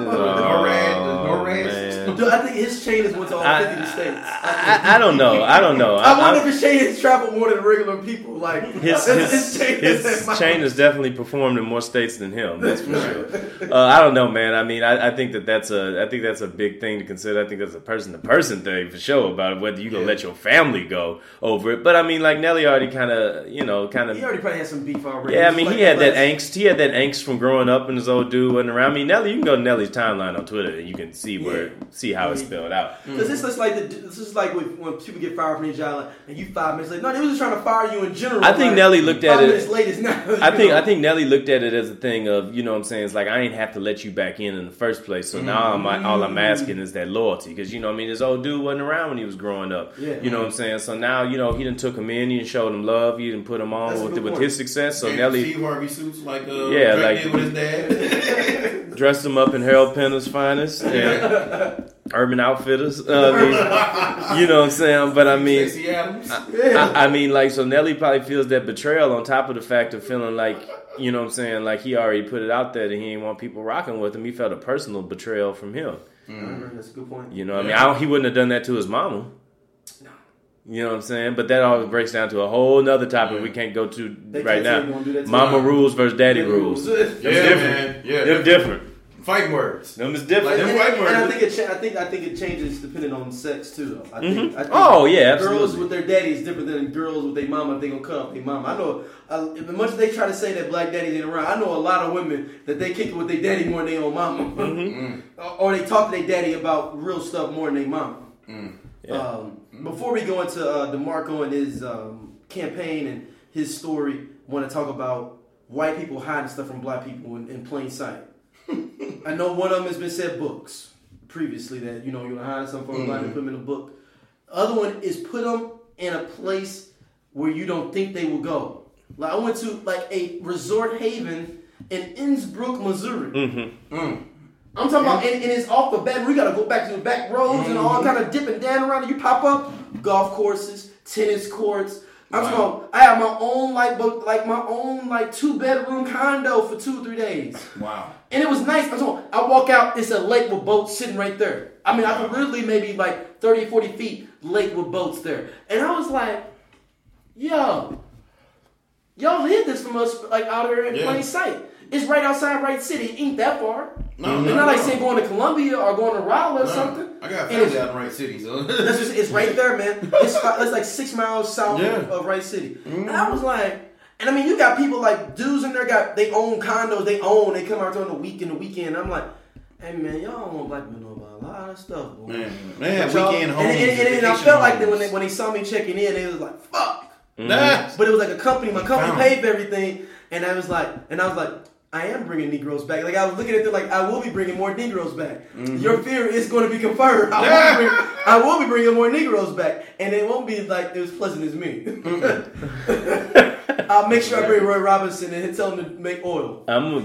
NORAD. Dude, I think his chain is what's all 50 states. I don't know. I wonder if his chain has traveled more than regular people. Like his chain has definitely performed in more states than him. That's for sure. I don't know, man. I mean, I think that's a big thing to consider. I think that's a person to person thing for sure about it, whether you gonna let your family go over it. But I mean, like Nelly already kind of. He already probably had some beef already. Yeah, I mean, he had that angst. He had that angst from growing up, and his old dude wasn't around. I mean, Nelly, you can go to Nelly's timeline on Twitter, and you can see how it's spelled out. Because this is like when people get fired from each job, and you 5 minutes later. No, they were just trying to fire you in general. I think Nelly looked at it. 5 minutes late is not. I think Nelly looked at it as a thing of, you know what I'm saying? It's like I ain't have to let you back in the first place. So now all I'm asking is that loyalty, because you know what I mean. His old dude wasn't around when he was growing up. Yeah. You know what I'm saying? So now he done took him in, he done showed him love, he done put him on with his success. So Nelly, Steve Harvey suits like did with his dad. Dressed him up in Harold Penner's finest and Urban Outfitters. You know what I'm saying? But I mean, I mean, like, so Nelly probably feels that betrayal on top of the fact of feeling like, you know what I'm saying, like he already put it out there that he didn't want people rocking with him. He felt a personal betrayal from him. That's a good point. You know what I mean? He wouldn't have done that to his mama. No. You know what I'm saying? But that all breaks down to a whole nother topic we can't go to right now. Mama rules versus daddy rules. Different. They're different. Fighting words. Them is different. Like, And fighting words. I think it changes depending on sex too. Though. I think Oh, yeah, girls absolutely. with their daddy is different than girls with their mama if they gonna cut off their mama. I know as much as they try to say that black daddies ain't around, I know a lot of women that they kick it with their daddy more than their own mama, or they talk to their daddy about real stuff more than their mama. Yeah. Before we go into DeMarco and his campaign and his story, I want to talk about white people hiding stuff from black people in plain sight. I know one of them has been said books previously that you're hiding something from black and put them in a book. The other one is put them in a place where you don't think they will go. Like I went to like a resort haven in Innsbruck, Missouri. I'm talking about, and it's off the back. We gotta go back to the back roads and all kind of dipping down around. And you pop up golf courses, tennis courts. I'm talking about, I have my own like 2-bedroom condo for 2-3 days. Wow. And it was nice. I'm talking, I walk out, it's a lake with boats sitting right there. I mean, I could literally maybe like 30, 40 feet lake with boats there. And I was like, yo, y'all hid this from us like out here in plain sight. It's right outside Wright City. It ain't that far. No, it's not like saying going to Columbia or going to Raleigh or something. I got And family out in Wright City, so it's right there, man. It's like 6 miles south of Wright City. And I was like, and I mean, you got people like dudes in there they own condos, they come out during the weekend. I'm like, hey man, y'all don't want black people know about a lot of stuff, boy. Man, weekend homes. And I felt like that when they saw me checking in, they was like, fuck. But it was like a company. My company paid for everything, and I was like, I am bringing Negroes back. Like I was looking at it like I will be bringing more Negroes back. Your fear is going to be confirmed. I will be bringing more Negroes back, and it won't be like it was pleasant as me. I'll make sure I bring Roy Robinson and tell him to make oil. I'll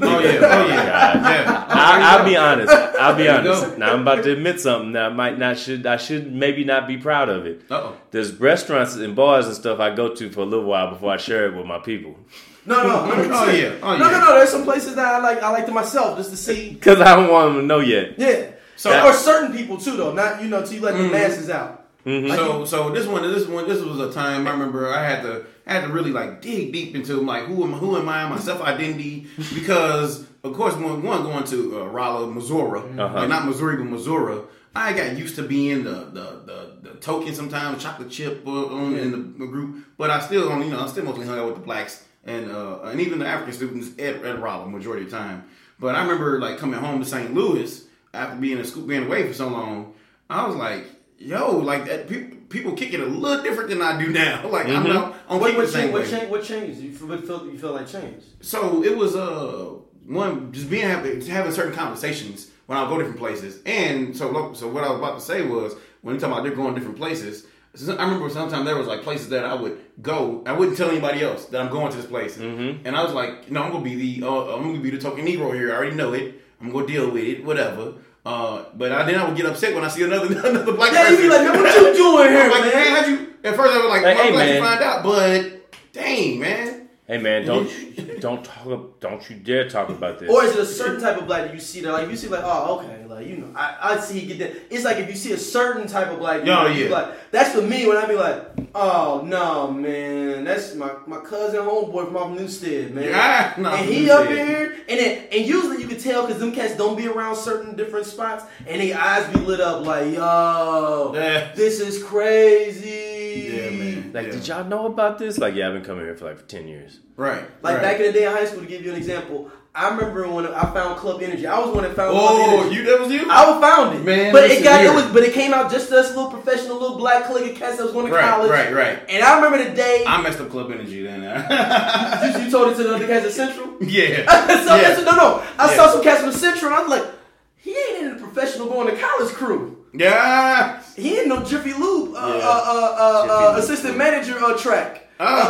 be honest. Now I'm about to admit something that I should maybe not be proud of it. There's restaurants and bars and stuff I go to for a little while before I share it with my people. No. No. There's some places that I like to myself just to see. Because I don't want them to know yet. Yeah. Or certain people too, though. Not till you let the masses out. So this was a time I remember I had to really like dig deep into like who am I, my self identity, because of course going to Raleigh, Missouri, like not Missouri but Missouri. I got used to being the token sometimes, chocolate chip in the group, but I still mostly hung out with the blacks and even the African students at Raleigh majority of the time. But I remember like coming home to St. Louis after being away for so long. I was like, yo, like that people kick it a little different than I do now. Like I'm not on the same way. What changed? You feel like change? So it was one just having certain conversations when I go different places. And so what I was about to say was when you talking about they're going different places. I remember sometimes there was like places that I would go. I wouldn't tell anybody else that I'm going to this place. And I was like, I'm gonna be the token Negro here. I already know it. I'm gonna deal with it, whatever. But then I would get upset when I see another black person. Yeah, you be like, man, what you doing here, I'm like, man? How'd you? At first I was like, I'm glad man. you find out, but dang, man. Hey man, don't you dare talk about this. Or is it a certain type of black that you see that, like, you see, like, oh, okay, like, I see you get that. It's like if you see a certain type of black, like, that's for me when I be like, oh no, man, that's my cousin homeboy from off Newstead, man, and he up here, and usually you can tell because them cats don't be around certain different spots, and their eyes be lit up like, yo, this is crazy. Yeah, man. Like, did y'all know about this? Like, I've been coming here for like 10 years. Right. Back in the day in high school, to give you an example, I remember when I found Club Energy. I was the one that found Club Energy. That was you? I found it. Man, but it came out just us little professional, little black clique of cats that was going to college. Right. And I remember the day I messed up Club Energy then. you told it to the other cats at Central? Yeah. I saw some cats from Central and I was like, he ain't in the professional going to college crew. Yeah. He ain't no Jiffy Lube assistant manager track.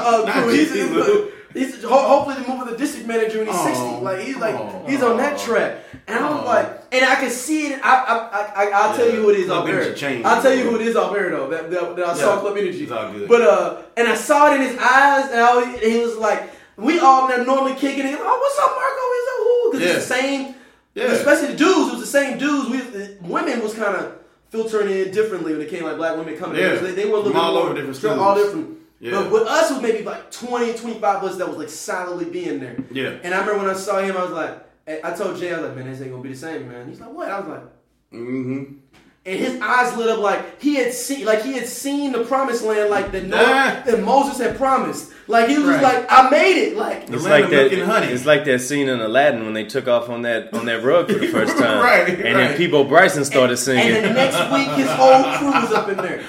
He's hopefully to move to the district manager when he's 60. Like he's on that track, and I was like, and I can see it. I'll tell you who it is off air. I'll tell you who it is off air though. That I saw Club Energy. It's all good. But and I saw it in his eyes, and he was like, we all there normally kicking it. Oh, what's up, Marco? He's like, who? Because it's the same. Yeah. Especially the dudes. It was the same dudes. Women was kind of filtering in differently when it came like black women coming in. They were a little bit all more over different schools. all different. Yeah. But with us, it was maybe like 20, 25 of us that was like solidly being there. Yeah. And I remember when I saw him, I was like, I told Jay, I was like, man, this ain't gonna be the same, man. He's like, what? I was like, Mm-hmm. and his eyes lit up like he had seen the promised land like that Moses had promised. Like he was just like, I made it. Like it's like that. It's like that scene in Aladdin when they took off on that rug for the first time, and then Peabo Bryson started singing. And the next week his whole crew was up in there.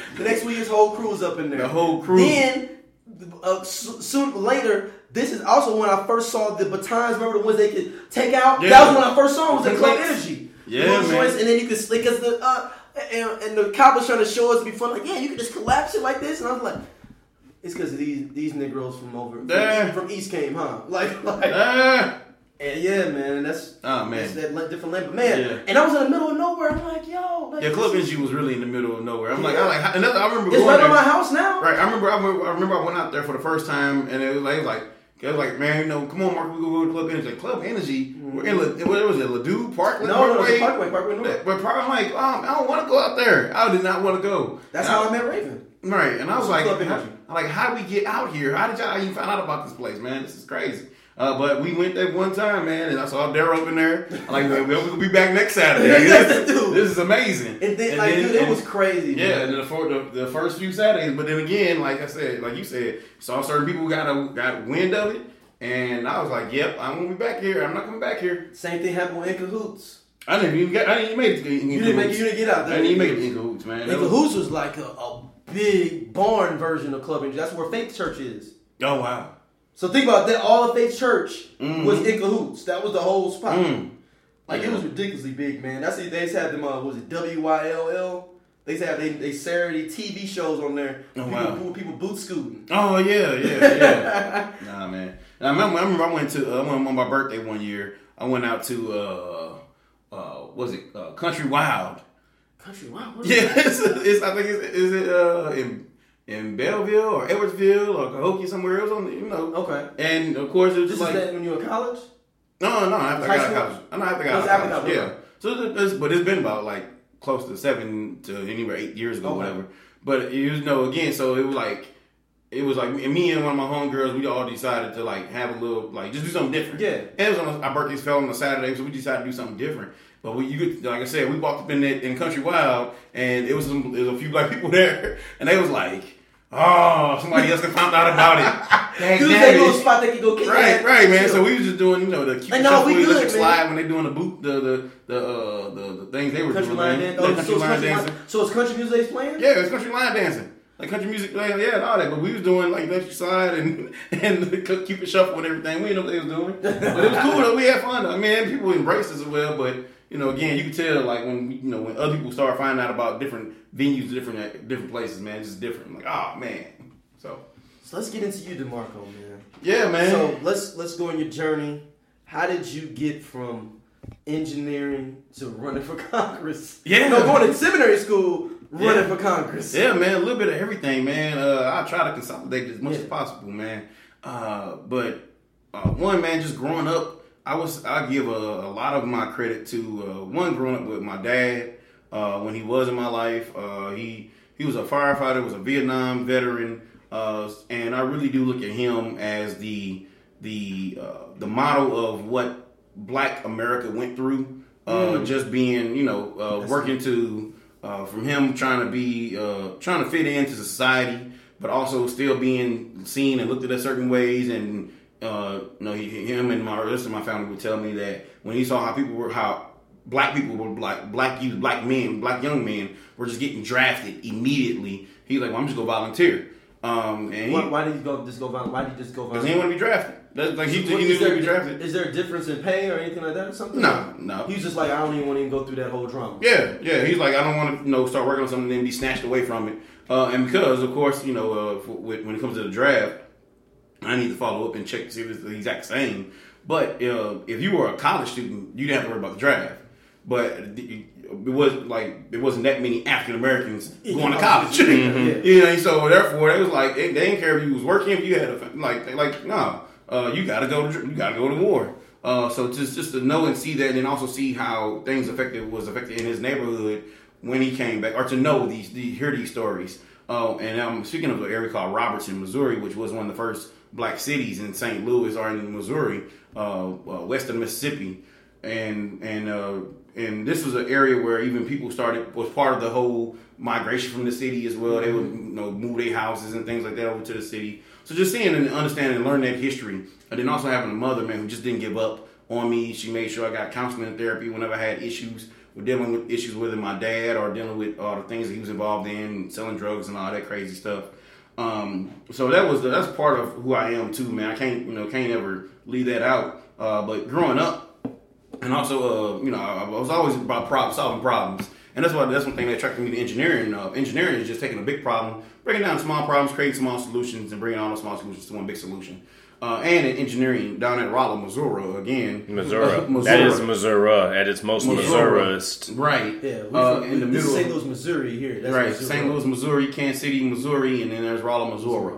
The whole crew. Then soon later. This is also when I first saw the batons. Remember the ones they could take out? Yeah. That was when I first saw them. Was at Club Energy. Yeah, man. Joints, and then you could because and the cop was trying to show us to be fun. Like, yeah, you can just collapse it like this. And I was like, it's because these Negroes from East came, huh? And yeah, man, that's that different land. But man, and I was in the middle of nowhere. I'm like, yo, like, Club Energy was really in the middle of nowhere. I remember it's right on my house now. Right, I remember I went out there for the first time, and it was like, man, come on, Mark, we go to Club Energy. Like, Club Energy, we're in what was it, Ladue Parkway? No, it was Parkway North. But I'm like, I don't want to go out there. I did not want to go. That's how I met Raven. Right, and I was like, how did we get out here? How did y'all even find out about this place, man? This is crazy. But we went there one time, man, and I saw Daryl up in there. I'm like, man, we'll be back next Saturday. This is amazing. And then, it was crazy. Yeah, man. And the first few Saturdays, but then again, like I said, like you said, saw certain people got wind of it, and I was like, yep, I'm gonna be back here. I'm not coming back here. Same thing happened with In Cahoots. I didn't even make it. You didn't get out there. I didn't even make it to In Cahoots, man. In Cahoots was like a big barn version of Club Energy. That's where Faith Church is. Oh wow. So think about that. All of Faith Church was In Cahoots. That was the whole spot. It was ridiculously big, man. They used to have them. Was it WYLL? They used to have they Saturday TV shows on there. People boot scooting. Oh yeah. Nah, man. And I remember I went on my birthday one year. I went out to Country Wild. Country Wild. Yeah, it's I think is in Belleville or Edwardsville or Cahokia, somewhere else Okay. And of course it was just like that when you were in college. No, after I got out of college. I got out of college. Yeah. So but it's been about like close to 7 to anywhere 8 years ago, whatever. But again, so it was like me and one of my homegirls, we all decided to like have a little just do something different. Yeah. And it was our birthdays fell on a Saturday, so we decided to do something different. But like I said, we walked up in Country Wild, and there was a few black people there, and they was like, "Oh, somebody else found out about it." Dude, they go spot they can go kick. Right, man. So we was just doing, the keep the slide when they doing the boot, the things they were country doing. Line country line dancing. So it's country music they playing? Yeah, it's country line dancing. Like country music playing, and all that. But we was doing like country slide and keep it shuffle and everything. We didn't know what they was doing, but it was cool though. We had fun. I mean, people embraced us as well, but. Again, you can tell like when other people start finding out about different venues, different places, man, it's just different. Like, oh man. So let's get into you, DeMarco, man. Yeah, man. So let's go on your journey. How did you get from engineering to running for Congress? Yeah. Going to seminary school, running for Congress. Yeah, man, a little bit of everything, man. I try to consolidate as much as possible, man. But one, man, just growing up. I give a lot of my credit to one, growing up with my dad when he was in my life. He was a firefighter, was a Vietnam veteran, and I really do look at him as the model of what Black America went through. Just being, working from him trying to fit into society, but also still being seen and looked at a certain ways and. Him and the rest of my family would tell me that when he saw how black people were black youth, black young men were just getting drafted immediately. He's like, well, I'm just gonna volunteer. Why did he just go volunteer? Because he didn't want to be drafted. He knew to be drafted. Is there a difference in pay or anything like that or something? No. He's just like, I don't even want to go through that whole drama. Yeah. He's like, I don't want to start working on something and then be snatched away from it. And because, of course, when it comes to the draft. I need to follow up and check to see if it's the exact same. But if you were a college student, you didn't have to worry about the draft. But it wasn't that many African Americans going to college. So therefore it was like they didn't care if you was working, if you had you gotta go to war. So just to know and see that, and then also see how things was affected in his neighborhood when he came back, or to know hear these stories. And I'm speaking of an area called Robertson, Missouri, which was one of the first Black cities in St. Louis or in Missouri, west of Mississippi. and this was an area where even people was part of the whole migration from the city as well. They would move their houses and things like that over to the city. So just seeing and understanding and learning that history, and then also having a mother, man, who just didn't give up on me. She made sure I got counseling and therapy whenever I had issues with dealing with issues with my dad or dealing with all the things that he was involved in, selling drugs and all that crazy stuff. So that's part of who I am too, man. I can't ever leave that out. But growing up, and also I was always about solving problems, and that's one thing that attracted me to engineering. Engineering is just taking a big problem, breaking down small problems, creating small solutions, and bringing all those small solutions to one big solution. And in engineering down at Rolla, Missouri, again. Missouri. That is Missouri at its most Missourist. Right. Yeah. In the middle. St. Louis, Missouri here. That's right. Missouri. St. Louis, Missouri, Kansas City, Missouri, and then there's Rolla, Missouri.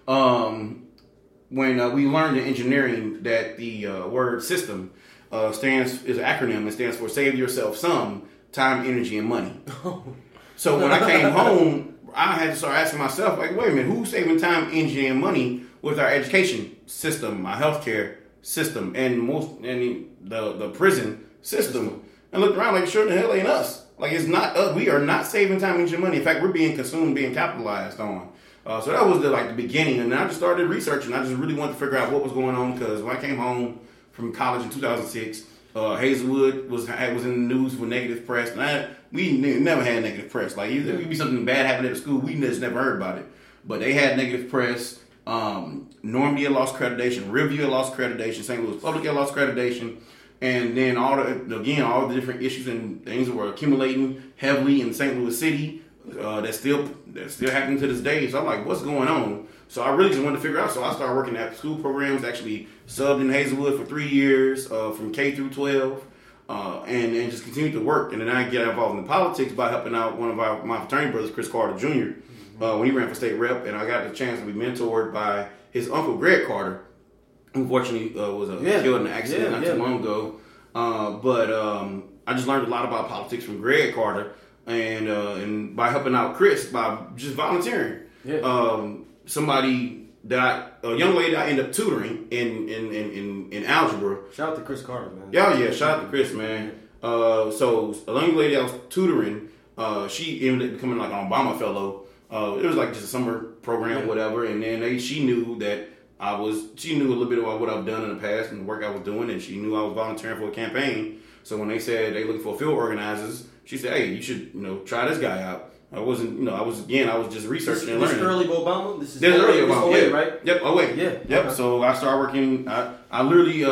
When we learned in engineering that the word system is an acronym. It stands for Save Yourself Some Time, Energy, and Money. So when I came home, I had to start asking myself, like, wait a minute, who's saving time, energy, and money with our education system, our healthcare system, and the prison system? And looked around like, sure the hell ain't us. Like, it's not us. We are not saving time, energy, and money. In fact, we're being consumed, being capitalized on. So that was the beginning, and then I just started researching. I just really wanted to figure out what was going on, because when I came home from college in 2006, Hazelwood was in the news for negative press, and we never had negative press. Like, if it'd be something bad happened at the school, we just never heard about it. But they had negative press. Normandy had lost accreditation, Riverview had lost accreditation, St. Louis Public had lost accreditation, and then all the different issues and things that were accumulating heavily in St. Louis City. That's still happening to this day. So I'm like, what's going on? So I really just wanted to figure out. So I started working at school programs, actually subbed in Hazelwood for 3 years, from K through 12, and just continued to work. And then I get involved in politics by helping out one of my fraternity brothers, Chris Carter Jr., when he ran for state rep. And I got the chance to be mentored by his uncle, Greg Carter, who unfortunately was killed in an accident not too long ago. But I just learned a lot about politics from Greg Carter. And by helping out Chris, by just volunteering. A young lady I ended up tutoring in algebra. Shout out to Chris Carter, man. Yeah, shout out to Chris, man. So a young lady I was tutoring, she ended up becoming like an Obama fellow. It was like just a summer program, whatever. And then she knew that she knew a little bit about what I've done in the past and the work I was doing, and she knew I was volunteering for a campaign. So when they said they looking for field organizers, she said, "Hey, you should, try this guy out." I wasn't, I was just researching and learning. This is early Obama? This is early Obama, yeah, right? Yep, 08. Yeah. Yep, Okay. so I started working, I literally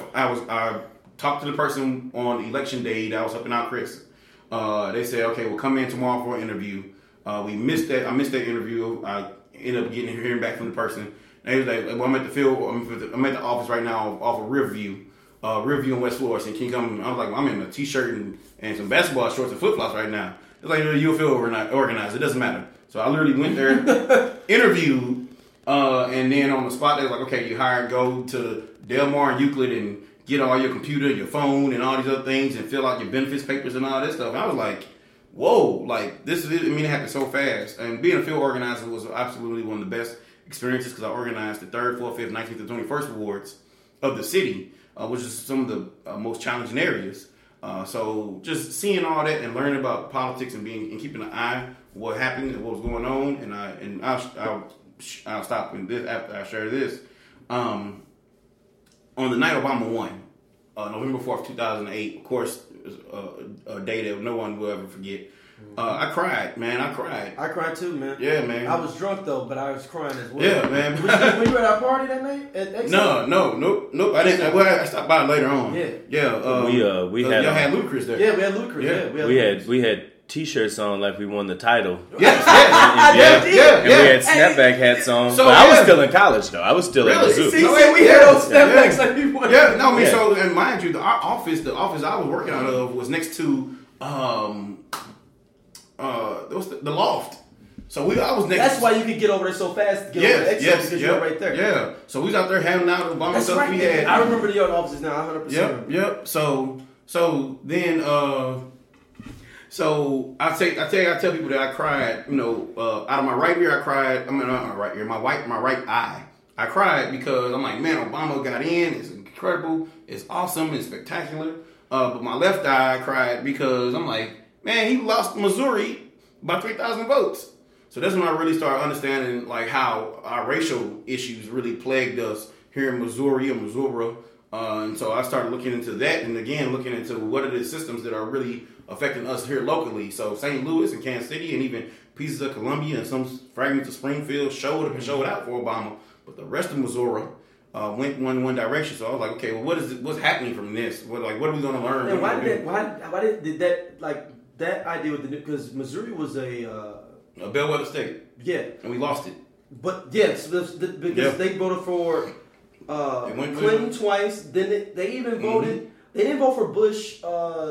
I talked to the person on election day that I was helping out Chris. They said, okay, we'll come in tomorrow for an interview. I missed that interview. I ended up hearing back from the person. And he was like, well, I'm at the office right now off of Riverview in West Florida. And can you come? I was like, well, I'm in a t-shirt and some basketball shorts and flip-flops right now. It's like, you'll feel organized. It doesn't matter. So I literally went there, interviewed, and then on the spot, they was like, okay, you hired, go to Del Mar and Euclid and get all your computer, your phone, and all these other things and fill out your benefits papers and all that stuff. And I was like, whoa, like, this is it. I mean, it happened so fast. And being a field organizer was absolutely one of the best experiences, because I organized the 3rd, 4th, 5th, 19th, and 21st wards of the city, which is some of the most challenging areas. So just seeing all that and learning about politics and keeping an eye on what happened and what was going on, and I'll stop with this after I share this. On the night Obama won, November 4th, 2008, of course, a day that no one will ever forget. I cried, man. I cried too, man. Yeah, man. I was drunk though, but I was crying as well. Yeah, man. Were you at our party that night? Nope. I didn't. Well, I stopped by later on. Yeah. We had y'all had Ludacris there. Yeah, we had Ludacris. We had T-shirts on like we won the title. Yes. And we had snapback hats on. So, but I was still in college though. I was still at Mizzou. We had those snapbacks like we won. Yeah, no, I mean, so, and mind you, the office I was working out of was next to the loft. So I was next. That's why you could get over there so fast. To get over the exit, because you're right there. Yeah. So we was out there handing out Obama That's stuff. right. We had. I remember the other offices now. 100%. Yep. So then, so I tell people that I cried. Out of my right ear, I cried. I mean, not my right ear, my right eye. I cried because I'm like, man, Obama got in. It's incredible. It's awesome. It's spectacular. But my left eye cried because I'm like, man, he lost Missouri by 3,000 votes. So that's when I really started understanding like how our racial issues really plagued us here in Missouri or Missouri. And so I started looking into that, and again looking into what are the systems that are really affecting us here locally. So St. Louis and Kansas City and even pieces of Columbia and some fragments of Springfield showed up and showed out for Obama, but the rest of Missouri went one direction. So I was like, okay, well, what's happening from this? What are we going to learn? And why did that like that idea with because Missouri was a bellwether state, yeah, and we lost it. But yes, because they voted for Clinton twice. Then they even voted. They didn't vote for Bush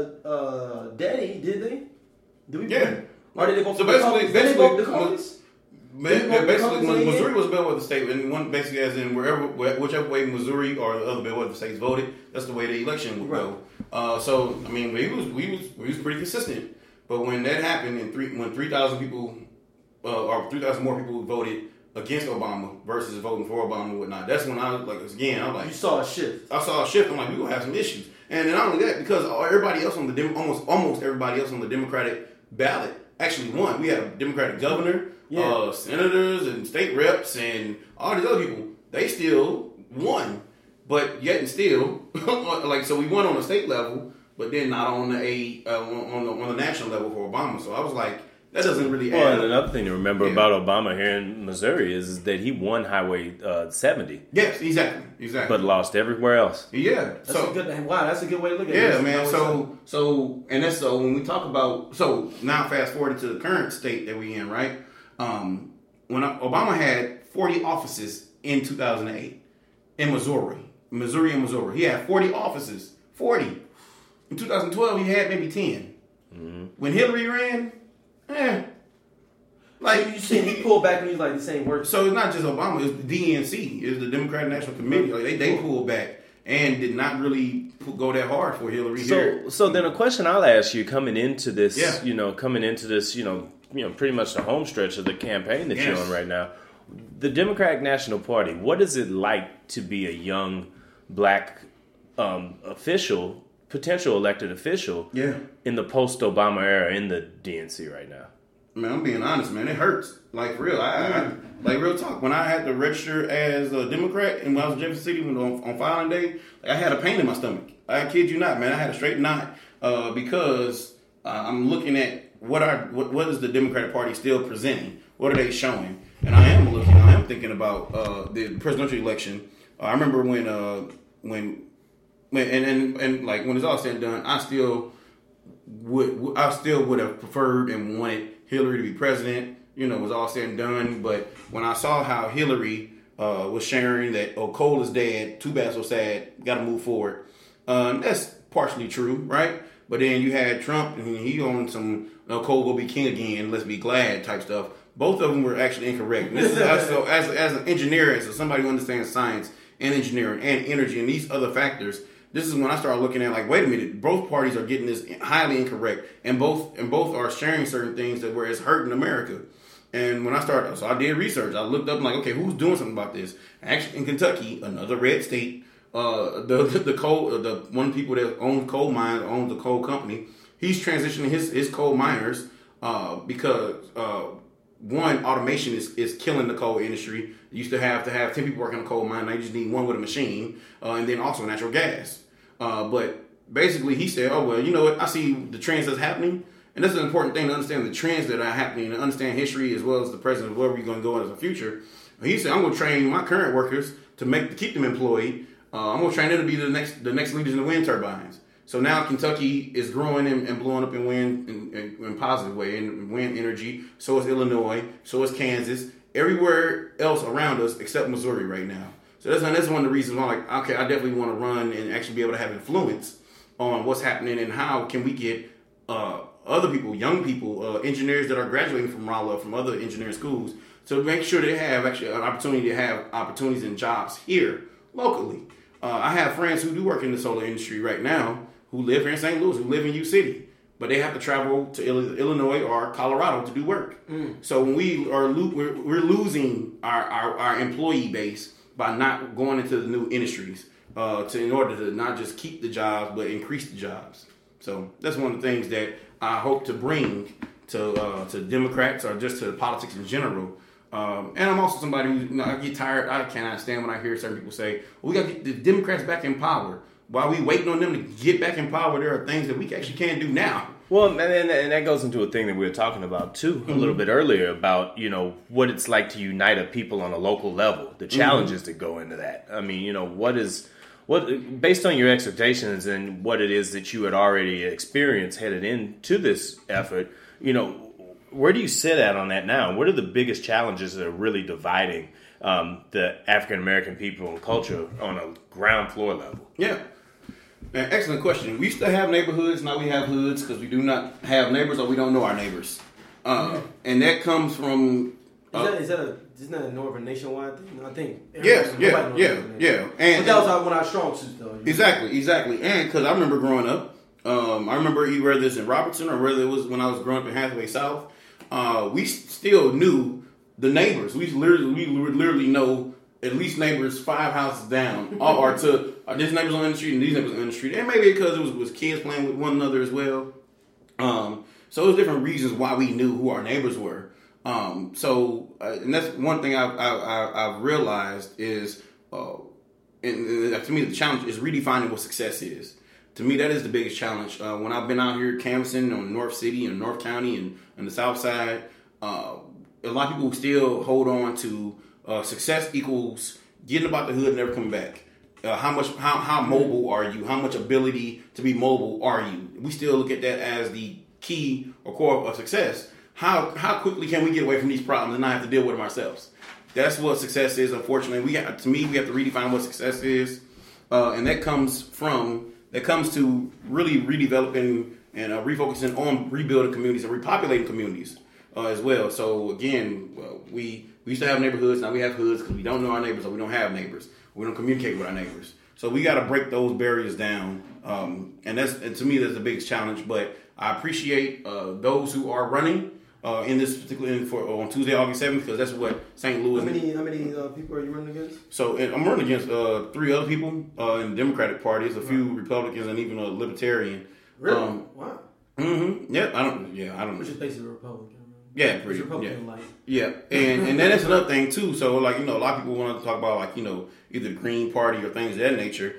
daddy, did they? Did we? Yeah. Or did they vote for the Colonies? Basically, Missouri was a bellwether state, and one basically as in whichever way Missouri or the other bellwether states voted, that's the way the election would go. So I mean, we was pretty consistent. But when that happened, and when 3,000 people or 3,000 more people voted against Obama versus voting for Obama and whatnot, that's when I was like, you saw a shift. I saw a shift. I'm like, we're gonna have some issues, and not only that, because everybody else on the almost everybody else on the Democratic ballot actually won. We had a Democratic governor, senators, and state reps, and all these other people. They still won, but yet and still, like, so we won on the state level, but then not on the on the national level for Obama. So I was like, that doesn't really add up. And another thing to remember about Obama here in Missouri is that he won Highway 70. Yes, exactly. But lost everywhere else. Yeah. That's a good way to look at it. Yeah, man. So when we talk about, so now fast forward to the current state that we in, right? When Obama had 40 offices in 2008 in Missouri and Missouri. He had 40 offices. 40. In 2012, he had maybe 10. Mm-hmm. When Hillary ran, like you said, he pulled back and he's like, this ain't working. So it's not just Obama; it's the DNC, it's the Democratic National Committee. Like they pulled back and did not really go that hard for Hillary here. So then a question I'll ask you coming into this, pretty much the home stretch of the campaign that you're on right now, the Democratic National Party. What is it like to be a young black official? Potential elected official in the post-Obama era in the DNC right now? Man, I'm being honest, man. It hurts. Like, for real. I like, real talk. When I had to register as a Democrat and when I was in Jefferson City on filing day, I had a pain in my stomach. I kid you not, man. I had a straight knot because I'm looking at what is the Democratic Party still presenting? What are they showing? And I am thinking about the presidential election. I remember when like when it's all said and done, I still would have preferred and wanted Hillary to be president. It was all said and done. But when I saw how Hillary was sharing that, Cole is dead, too bad, so sad, got to move forward. That's partially true, right? But then you had Trump, and he on some Cole will be king again, let's be glad type stuff. Both of them were actually incorrect. This is also as an engineer, as somebody who understands science and engineering and energy and these other factors. This is when I started looking at, like, wait a minute, both parties are getting this highly incorrect, and both are sharing certain things that where it's hurting America. And when I did research. I looked up and like, okay, who's doing something about this? Actually, in Kentucky, another red state, the one of the people that owns coal mines, owns the coal company, he's transitioning his coal miners because one, automation is killing the coal industry. You used to have 10 people working on a coal mine. Now you just need one with a machine, and then also natural gas. But basically, he said, "Oh well, you know what? I see the trends that's happening, and this is an important thing to understand the trends that are happening and understand history as well as the present, where we're going to go in the future." He said, "I'm going to train my current workers to keep them employed. I'm going to train them to be the next leaders in the wind turbines." So now Kentucky is growing and blowing up in wind in a positive way, in wind energy. So is Illinois. So is Kansas. Everywhere else around us except Missouri right now. So that's one of the reasons why I'm like, okay, I definitely want to run and actually be able to have influence on what's happening and how can we get other people, young people, engineers that are graduating from Rolla, from other engineering schools, to make sure they have actually an opportunity to have opportunities and jobs here locally. I have friends who do work in the solar industry right now who live here in St. Louis, who live in U-City, but they have to travel to Illinois or Colorado to do work. So when we're losing our employee base by not going into the new industries. in order to not just keep the jobs but increase the jobs. So that's one of the things that I hope to bring to Democrats or just to politics in general. And I'm also somebody who, I get tired. I cannot stand when I hear certain people say, well, we got to get the Democrats back in power. While we waiting on them to get back in power, there are things that we actually can't do now. Well, and that goes into a thing that we were talking about too a little bit earlier about, what it's like to unite a people on a local level, the challenges that go into that. I mean, what based on your expectations and what it is that you had already experienced headed into this effort, where do you sit at on that now? What are the biggest challenges that are really dividing the African American people and culture on a ground floor level? Yeah. Man, excellent question. We used to have neighborhoods, now we have hoods because we do not have neighbors or we don't know our neighbors. And that comes from... Isn't that more of a nationwide thing? I think. Yeah. And that was one of our strong suits, though. Exactly. And because I remember growing up, I remember whether it's in Robertson or whether it was when I was growing up in Hathaway South, we still knew the neighbors. We literally know at least neighbors 5 houses down, or to these neighbors on the street and these neighbors on the street, and maybe because it was kids playing with one another as well. So there's different reasons why we knew who our neighbors were. And that's one thing I've realized is, and to me the challenge is redefining what success is. To me, that is the biggest challenge. When I've been out here canvassing on North City and North County and the South Side, a lot of people still hold on to success equals getting about the hood and never coming back. How mobile are you? How much ability to be mobile are you? We still look at that as the key or core of success. How quickly can we get away from these problems and not have to deal with them ourselves? That's what success is. Unfortunately, we have to redefine what success is, and that comes to really redeveloping and refocusing on rebuilding communities and repopulating communities as well. So again, we used to have neighborhoods, now we have hoods because we don't know our neighbors or we don't have neighbors. We don't communicate with our neighbors. So we got to break those barriers down, and to me that's the biggest challenge. But I appreciate those who are running in this particular on Tuesday, August 7th, because that's what St. Louis. How many people are you running against? So I'm running against 3 other people in the Democratic Party. There's a few Republicans and even a Libertarian. Really? Wow. Mm-hmm. Yeah, I don't. Which is basically a Republican. Yeah, pretty. Republican like. Yeah, and then that's another thing too. So a lot of people want to talk about either Green Party or things of that nature.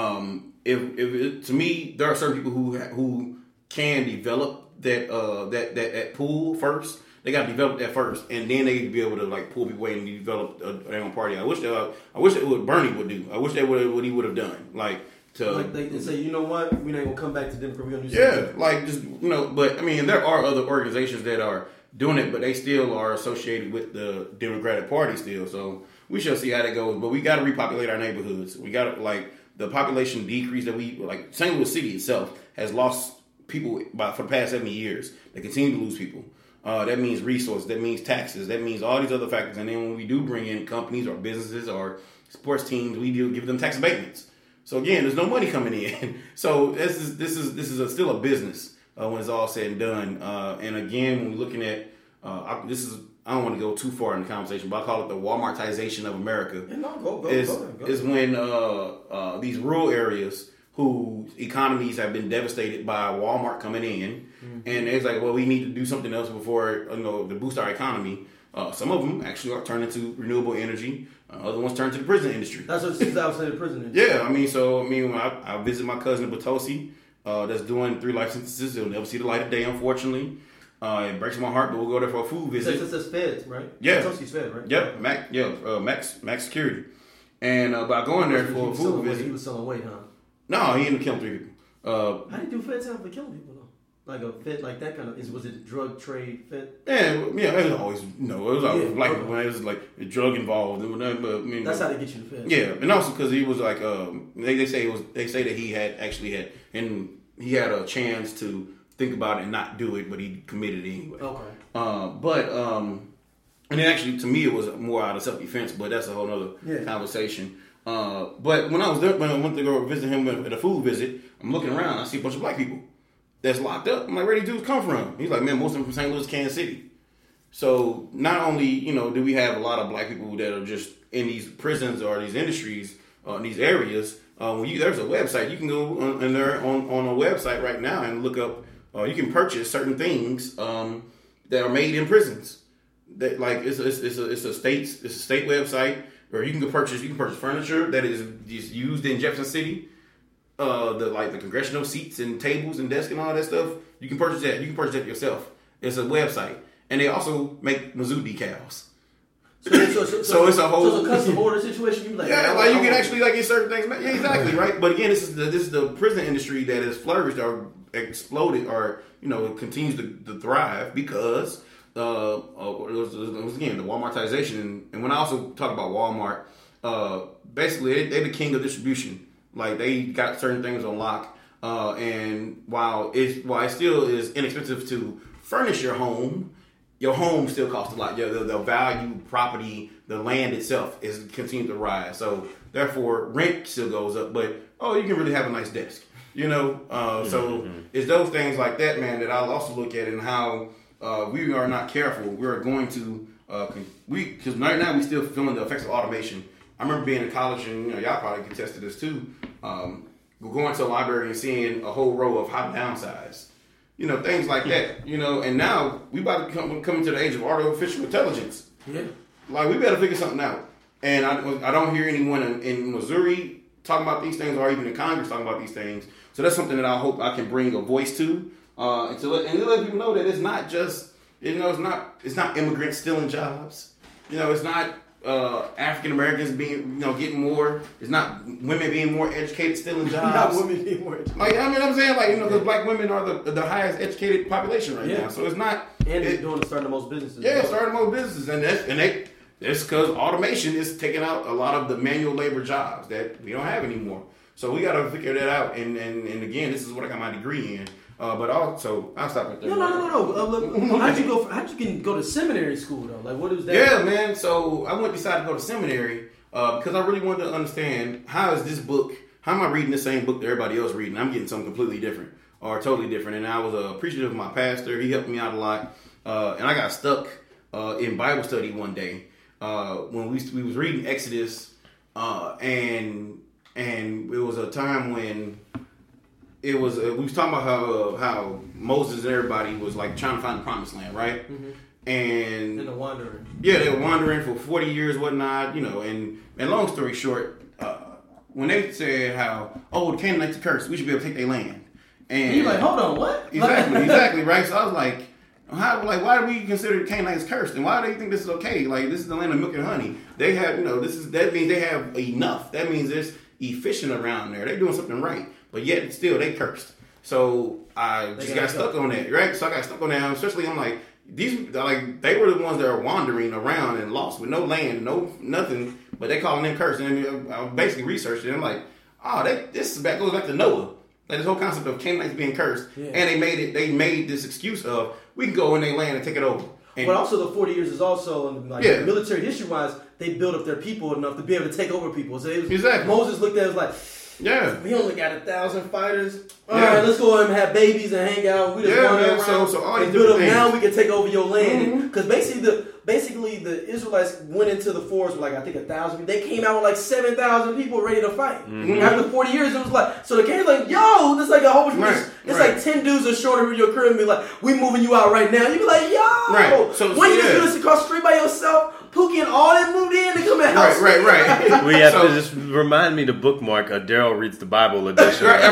To me, there are certain people who can develop that pool first. They got to develop that first, and then they be able to pull people away and develop their own party. I wish that what Bernie would do. I wish that what he would have done. They say, you know what, we ain't gonna come back to Democrat. We're gonna do something. But I mean, there are other organizations that are doing it, but they still are associated with the Democratic Party still. So we shall see how that goes. But we got to repopulate our neighborhoods. We got to the population decrease that St. Louis City itself has lost people for the past 70 years. They continue to lose people. That means resources. That means taxes. That means all these other factors. And then when we do bring in companies or businesses or sports teams, we do give them tax abatements. So again, there's no money coming in. So this is still a business when it's all said and done. And again, when we're looking at I don't want to go too far in the conversation, but I call it the Walmartization of America. Go. Is when these rural areas whose economies have been devastated by Walmart coming in, and it's like, well, we need to do something else before to boost our economy. Some of them actually are turning to renewable energy. Other ones turn to the prison industry. That's what I was saying, the prison industry. Yeah, when I visit my cousin in Potosi, that's doing 3 life sentences. He'll never see the light of day, unfortunately. It breaks my heart, but we'll go there for a food visit. It's feds, right? Yeah. Potosi's fed, right? Yep, Max Security. And by going there for a food visit. He was selling weight, huh? No, he ended up killing 3 people. How do you do fed time for killing people, though? Like a fed, like that kind of, was it a drug trade fed? Yeah, it was always, when it was a drug involved. But, that's how they get you to fed. Yeah, and also because he was they say that he had a chance to think about it and not do it, but he committed it anyway. Okay. And then actually, to me, it was more out of self-defense, but that's a whole other conversation. But when I was there, when I went to go visit him at a food visit, I'm looking around, I see a bunch of black people that's locked up. I'm like, where these dudes come from? He's like, man, most of them from St. Louis, Kansas City. So not only, do we have a lot of black people that are just in these prisons or these industries or in these areas, there's a website you can go on a website right now and look up. You can purchase certain things that are made in prisons. That like it's a state website, or you can purchase furniture that is used in Jefferson City. The congressional seats and tables and desks and all that stuff. You can purchase that. You can purchase that yourself. It's a website, and they also make Mizzou decals. So it's a whole. So it's a custom order situation. You like, yeah, like you can actually like get certain things. Yeah, exactly, right. But again, this is the prison industry that has flourished or exploded, or continues to thrive because it was again the Walmartization. And when I also talk about Walmart, basically they're the king of distribution. Like they got certain things on lock, and while it still is inexpensive to furnish your home still costs a lot. The value, property, the land itself is continuing to rise. So therefore, rent still goes up. But you can really have a nice desk. So it's those things like that, man, that I'll also look at and how we are not careful. We are going to because right now we still feeling the effects of automation. I remember being in college, and y'all probably can attest to this too. Going to a library and seeing a whole row of how to downsize. Things like that. And now we about to come into the age of artificial intelligence. Yeah. Like we better figure something out. And I don't hear anyone in Missouri talking about these things, or even in Congress talking about these things. So that's something that I hope I can bring a voice to, and to let people know that it's not just it's not immigrants stealing jobs. It's not African Americans being getting more. It's not women being more educated stealing jobs. Not women being more educated. Like I'm saying, because black women are the highest educated population right now. So it's not. And they're starting the most businesses. Yeah, starting the most businesses, and it's because automation is taking out a lot of the manual labor jobs that we don't have anymore. So we got to figure that out. And again, this is what I got my degree in. But also, I'll stop right there. No. How'd you go to seminary school though? Like, what is that? Yeah, man. So I decided to go to seminary because I really wanted to understand how am I reading the same book that everybody else reading? I'm getting something completely different or totally different. And I was appreciative of my pastor. He helped me out a lot. And I got stuck in Bible study one day when we was reading Exodus, and it was a time when it was we was talking about how Moses and everybody was like trying to find the promised land, right? Mm-hmm. And they're wandering. Yeah, they were wandering for 40 years, whatnot, and long story short, when they said how the Canaanites are cursed, we should be able to take their land, and you're like, hold on, what? Exactly, right? So I was like, why do we consider the Canaanites cursed, and why do you think this is okay? Like, this is the land of milk and honey. They have, that means they have enough. That means there's efficient around there. They're doing something right, but yet still they cursed. So I just got stuck on that, right? So I got stuck on that. Especially, I'm like, they were the ones that are wandering around and lost with no land, no nothing, but they calling them cursed. And I basically researched it. And I'm like, this goes back to Noah. Like this whole concept of Canaanites being cursed, and they made this excuse of we can go in their land and take it over. But also the 40 years is also military history wise, they built up their people enough to be able to take over people. So Moses looked at it as like, we only got 1,000 fighters. All right, let's go and have babies and hang out. We just wander around. So all these build up. Now we can take over your land. Because basically the Israelites went into the forest with I think 1,000. They came out with 7,000 people ready to fight. After 40 years, it was so the king's like, yo, this a whole bunch of it's like 10 dudes are showing up in your crib and be like, we moving you out right now. You be like, yo, when you just do this across the street by yourself, Pookie and all them moved in to come in house. Right. We have to just remind me to bookmark a Daryl Reads the Bible edition. Right.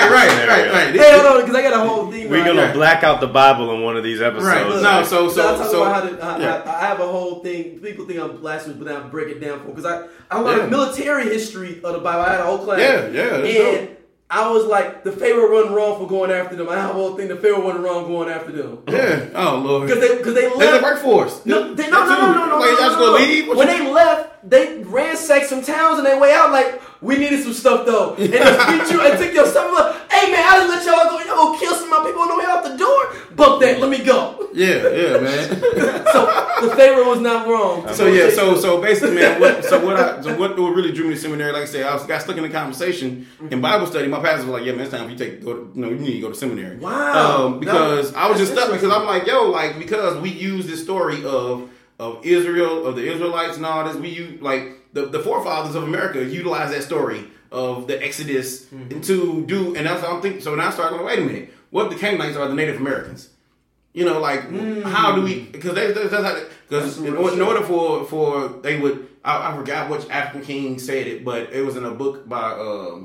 Hey, hold on, because I got a whole thing. We're gonna black out the Bible in one of these episodes. Right. So I have a whole thing. People think I'm blasphemous, but then I break it down for because I learned military history of the Bible. I had a whole class. And I was like, the Pharaoh wasn't wrong for going after them. I have a whole thing. The Pharaoh wasn't wrong going after them. Yeah. Oh Lord. Because they left. They're the workforce. No. Like, y'all just gonna leave? When they left, they ransacked some towns on their way out. Like, we needed some stuff though, and they beat you and took your stuff. Like, hey man, I didn't let y'all go. Y'all gonna kill some of my people on the way out the door. Bump that. Let me go. Yeah, man. So the Pharaoh was not wrong. So basically, man, what really drew me to seminary? Like I said, I got stuck in the conversation in Bible study. My pastor was like, "Yeah, man, it's time for you need to go to seminary." Wow. Because I was just stuck because I'm like, because we use this story of Israel, of the Israelites and all this. We use the forefathers of America utilize that story of the Exodus to do, and that's what I'm thinking. So now I start going, wait a minute, what if the Canaanites are the Native Americans? You know, like how do we? Because in order for they would, I forgot which African king said it, but it was in a book by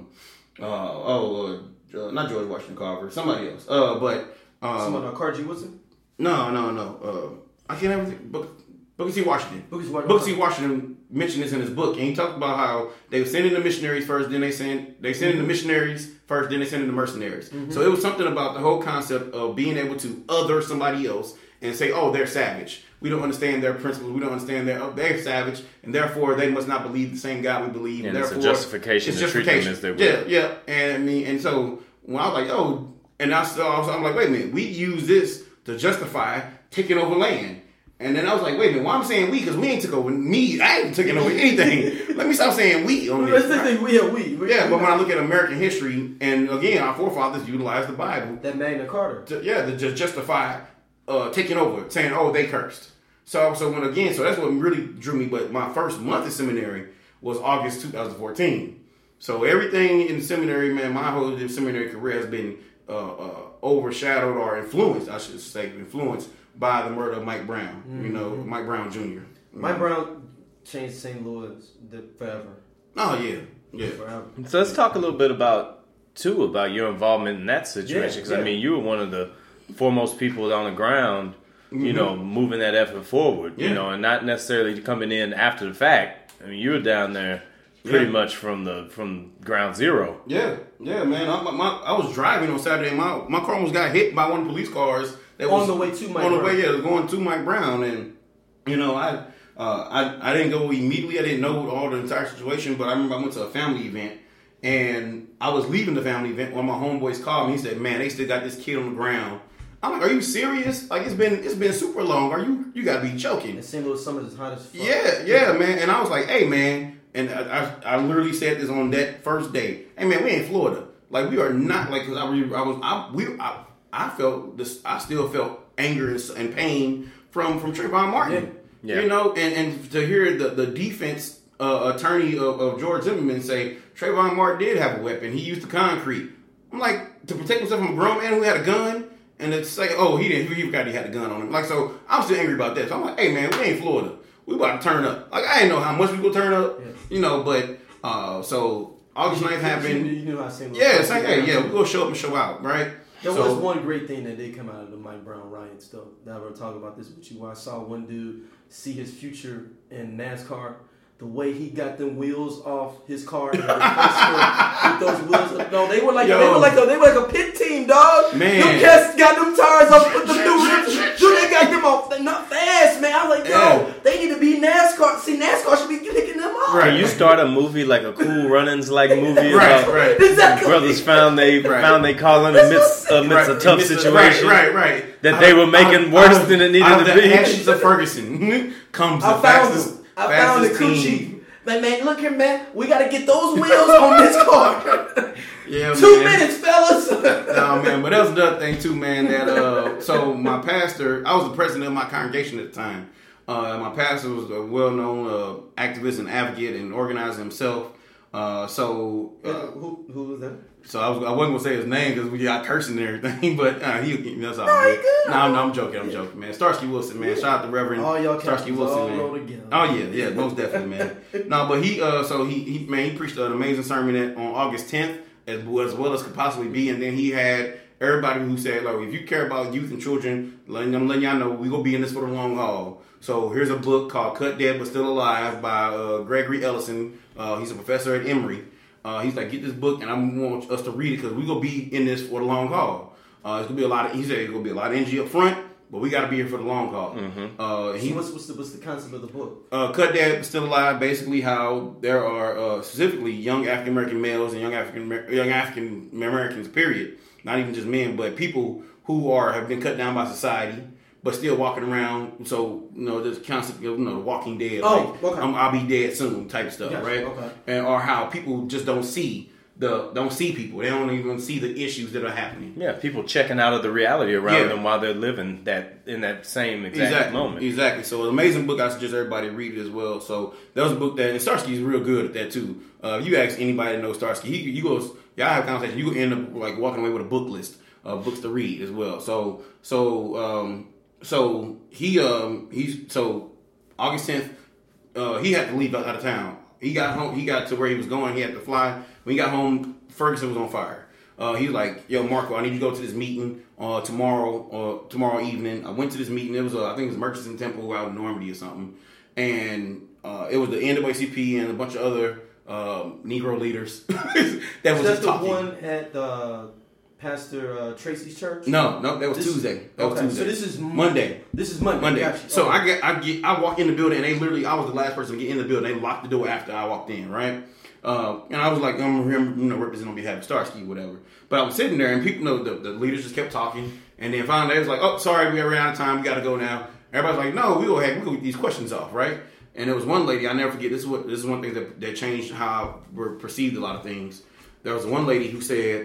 not George Washington Carver, somebody else. Someone Carter G. Woodson? No. I can't ever think. Booker T. Washington. Booker T. Washington mentioned this in his book, and he talked about how they were sending the missionaries first, then they send in the missionaries first, then they send in the mercenaries. So it was something about the whole concept of being able to other somebody else and say, oh, they're savage. We don't understand their principles. We don't understand they're savage, and therefore they must not believe the same God we believe. And therefore, it's a justification to treat them as they will. Yeah. And so when I was like, oh, and I'm like, wait a minute, we use this to justify taking over land. And then I was like, wait a minute, why I'm saying we? Because we ain't took over me. I ain't taking over anything. Let me stop saying we on this. Yeah, but when I look at American history, and again, our forefathers utilized the Bible. That Magna Carta. To just justify taking over, saying, oh, they cursed. So that's what really drew me. But my first month in seminary was August 2014. So everything in seminary, man, my whole seminary career has been overshadowed or influenced, I should say, by the murder of Mike Brown. You know, Mike Brown Jr. Mike Brown changed St. Louis forever. Oh yeah, forever. So let's talk a little bit about your involvement in that situation, because I mean, you were one of the foremost people on the ground, you know, moving that effort forward, you know, and not necessarily coming in after the fact. I mean, you were down there pretty much from ground zero. Yeah, man. I was driving on Saturday. My car almost got hit by one of the police cars. On the way to Mike Brown. Going to Mike Brown, and you know, I didn't go immediately. I didn't know all the entire situation, but I remember I went to a family event, and I was leaving the family event when my homeboys called me. He said, "Man, they still got this kid on the ground." I'm like, "Are you serious? Like it's been super long. Are you gotta be joking?" And St. Louis summer is hot as fuck. Yeah, man. And I was like, "Hey, man," and I literally said this on that first day. "Hey, man, we in Florida. Like we are not like because I felt this. I still felt anger and pain from Trayvon Martin. Yeah. You know, and to hear the defense attorney of George Zimmerman say Trayvon Martin did have a weapon. He used the concrete. I'm like, to protect himself from a grown man who had a gun, and to say, oh, he forgot he had a gun on him. Like, so I'm still angry about that. So I'm like, hey man, we ain't Florida. We about to turn up. Like I didn't know how much we gonna turn up. You know, but so August 9th happened. You knew how St. Louis. Yeah, it's like, hey, we gonna show up and show out, right? There was one great thing that did come out of the Mike Brown riots, though. That I'm going to talk about this with you. When I saw one dude see his future in NASCAR, the way he got them wheels off his car and with those wheels. No, they were like a pit team, dog. Man, them cats got them tires off with the new rims. Dude, they got them off. They're not fast, man. I was like, yo, they need to be NASCAR. See, NASCAR should be picking them up. Right, you start a movie like a Cool Runnings like movie. Right. Exactly. Brothers found they call in amidst a tough situation. Right. That they were making worse than it needed to be. The actions of Ferguson comes the fastest. I found the crew chief. Man, look here, man. We got to get those wheels on this car. Yeah, 2 minutes, fellas. No, man. But that was another thing, too, man. That so my pastor, I was the president of my congregation at the time. My pastor was a well-known activist and advocate and organizer himself. Who was that? So I wasn't gonna say his name because we got cursing and everything, but that's all. No, No, I'm joking, man. Starsky Wilson, man. Shout out to Reverend Starsky Wilson, man. Oh yeah, most definitely, man. No, but he preached an amazing sermon on August 10th, as well as could possibly be, and then he had everybody who said, "Look, if you care about youth and children, I'm letting y'all know we gonna be in this for the long haul." So here's a book called "Cut Dead but Still Alive" by Gregory Ellison. He's a professor at Emory. He's like, get this book, and I want us to read it because we're gonna be in this for the long haul. It's gonna be a lot of. He said it's gonna be a lot of energy up front, but we got to be here for the long haul. What's the concept of the book? Cut Dead but Still Alive. Basically, how there are specifically young African American males and young African Americans. Period. Not even just men, but people who have been cut down by society, but still walking around. So, this concept of, The Walking Dead. Okay. I'll be dead soon type stuff, right? Okay. Or how people just don't see don't see people. They don't even see the issues that are happening. Yeah, people checking out of the reality around them while they're living in that same exact moment. Exactly. So, an amazing book. I suggest everybody read it as well. So, that was a book that, and Starsky's real good at that too. You ask anybody that knows Starsky, he goes, y'all have a conversation, you end up like walking away with a book list of books to read as well. So August 10th, he had to leave out of town. He got home. He got to where he was going. He had to fly. When he got home, Ferguson was on fire. He was like, "Yo, Marco, I need you to go to this meeting tomorrow evening." I went to this meeting. It was I think it was Murchison Temple out in Normandy or something, and it was the NAACP and a bunch of other Negro leaders that was just talking. That's the one at Pastor Tracy's church? No, that was Tuesday. Was Tuesday. So this is Monday. This is Monday. Gotcha. So I walk in the building and they literally, I was the last person to get in the building. They locked the door after I walked in, right? And I was like, I'm here, representing on behalf of Starsky, whatever. But I was sitting there and people, the leaders just kept talking. And then finally they was like, oh, sorry, we ran out of time. We got to go now. Everybody's like, no, we go get these questions off, right? And there was one lady, I'll never forget, this is one thing that changed how I perceived a lot of things. There was one lady who said,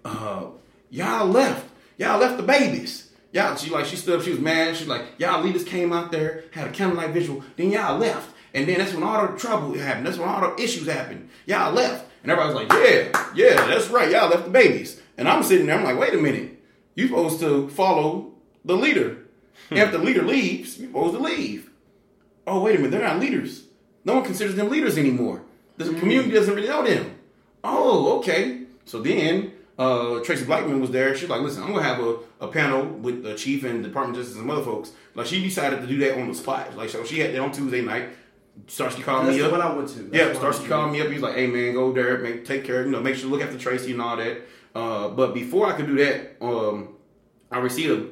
y'all left the babies. She stood up, she was mad. She's like, y'all leaders came out there, had a candlelight visual, then y'all left. And then that's when all the trouble happened. That's when all the issues happened. Y'all left. And everybody was like, yeah, that's right. Y'all left the babies. And I'm sitting there, I'm like, wait a minute. You're supposed to follow the leader. If the leader leaves, you're supposed to leave. Oh, wait a minute, they're not leaders. No one considers them leaders anymore. The community doesn't really know them. Oh, okay. So then Tracy Blackman was there. She's like, listen, I'm going to have a panel with the chief and Department of Justice and some other folks. Like, she decided to do that on the spot. Like, so she had that on Tuesday night. Starsky called me up. That's the one I went to. Starsky called me up. He was like, hey, man, go there. Take care, make sure, look after Tracy and all that. But before I could do that, I received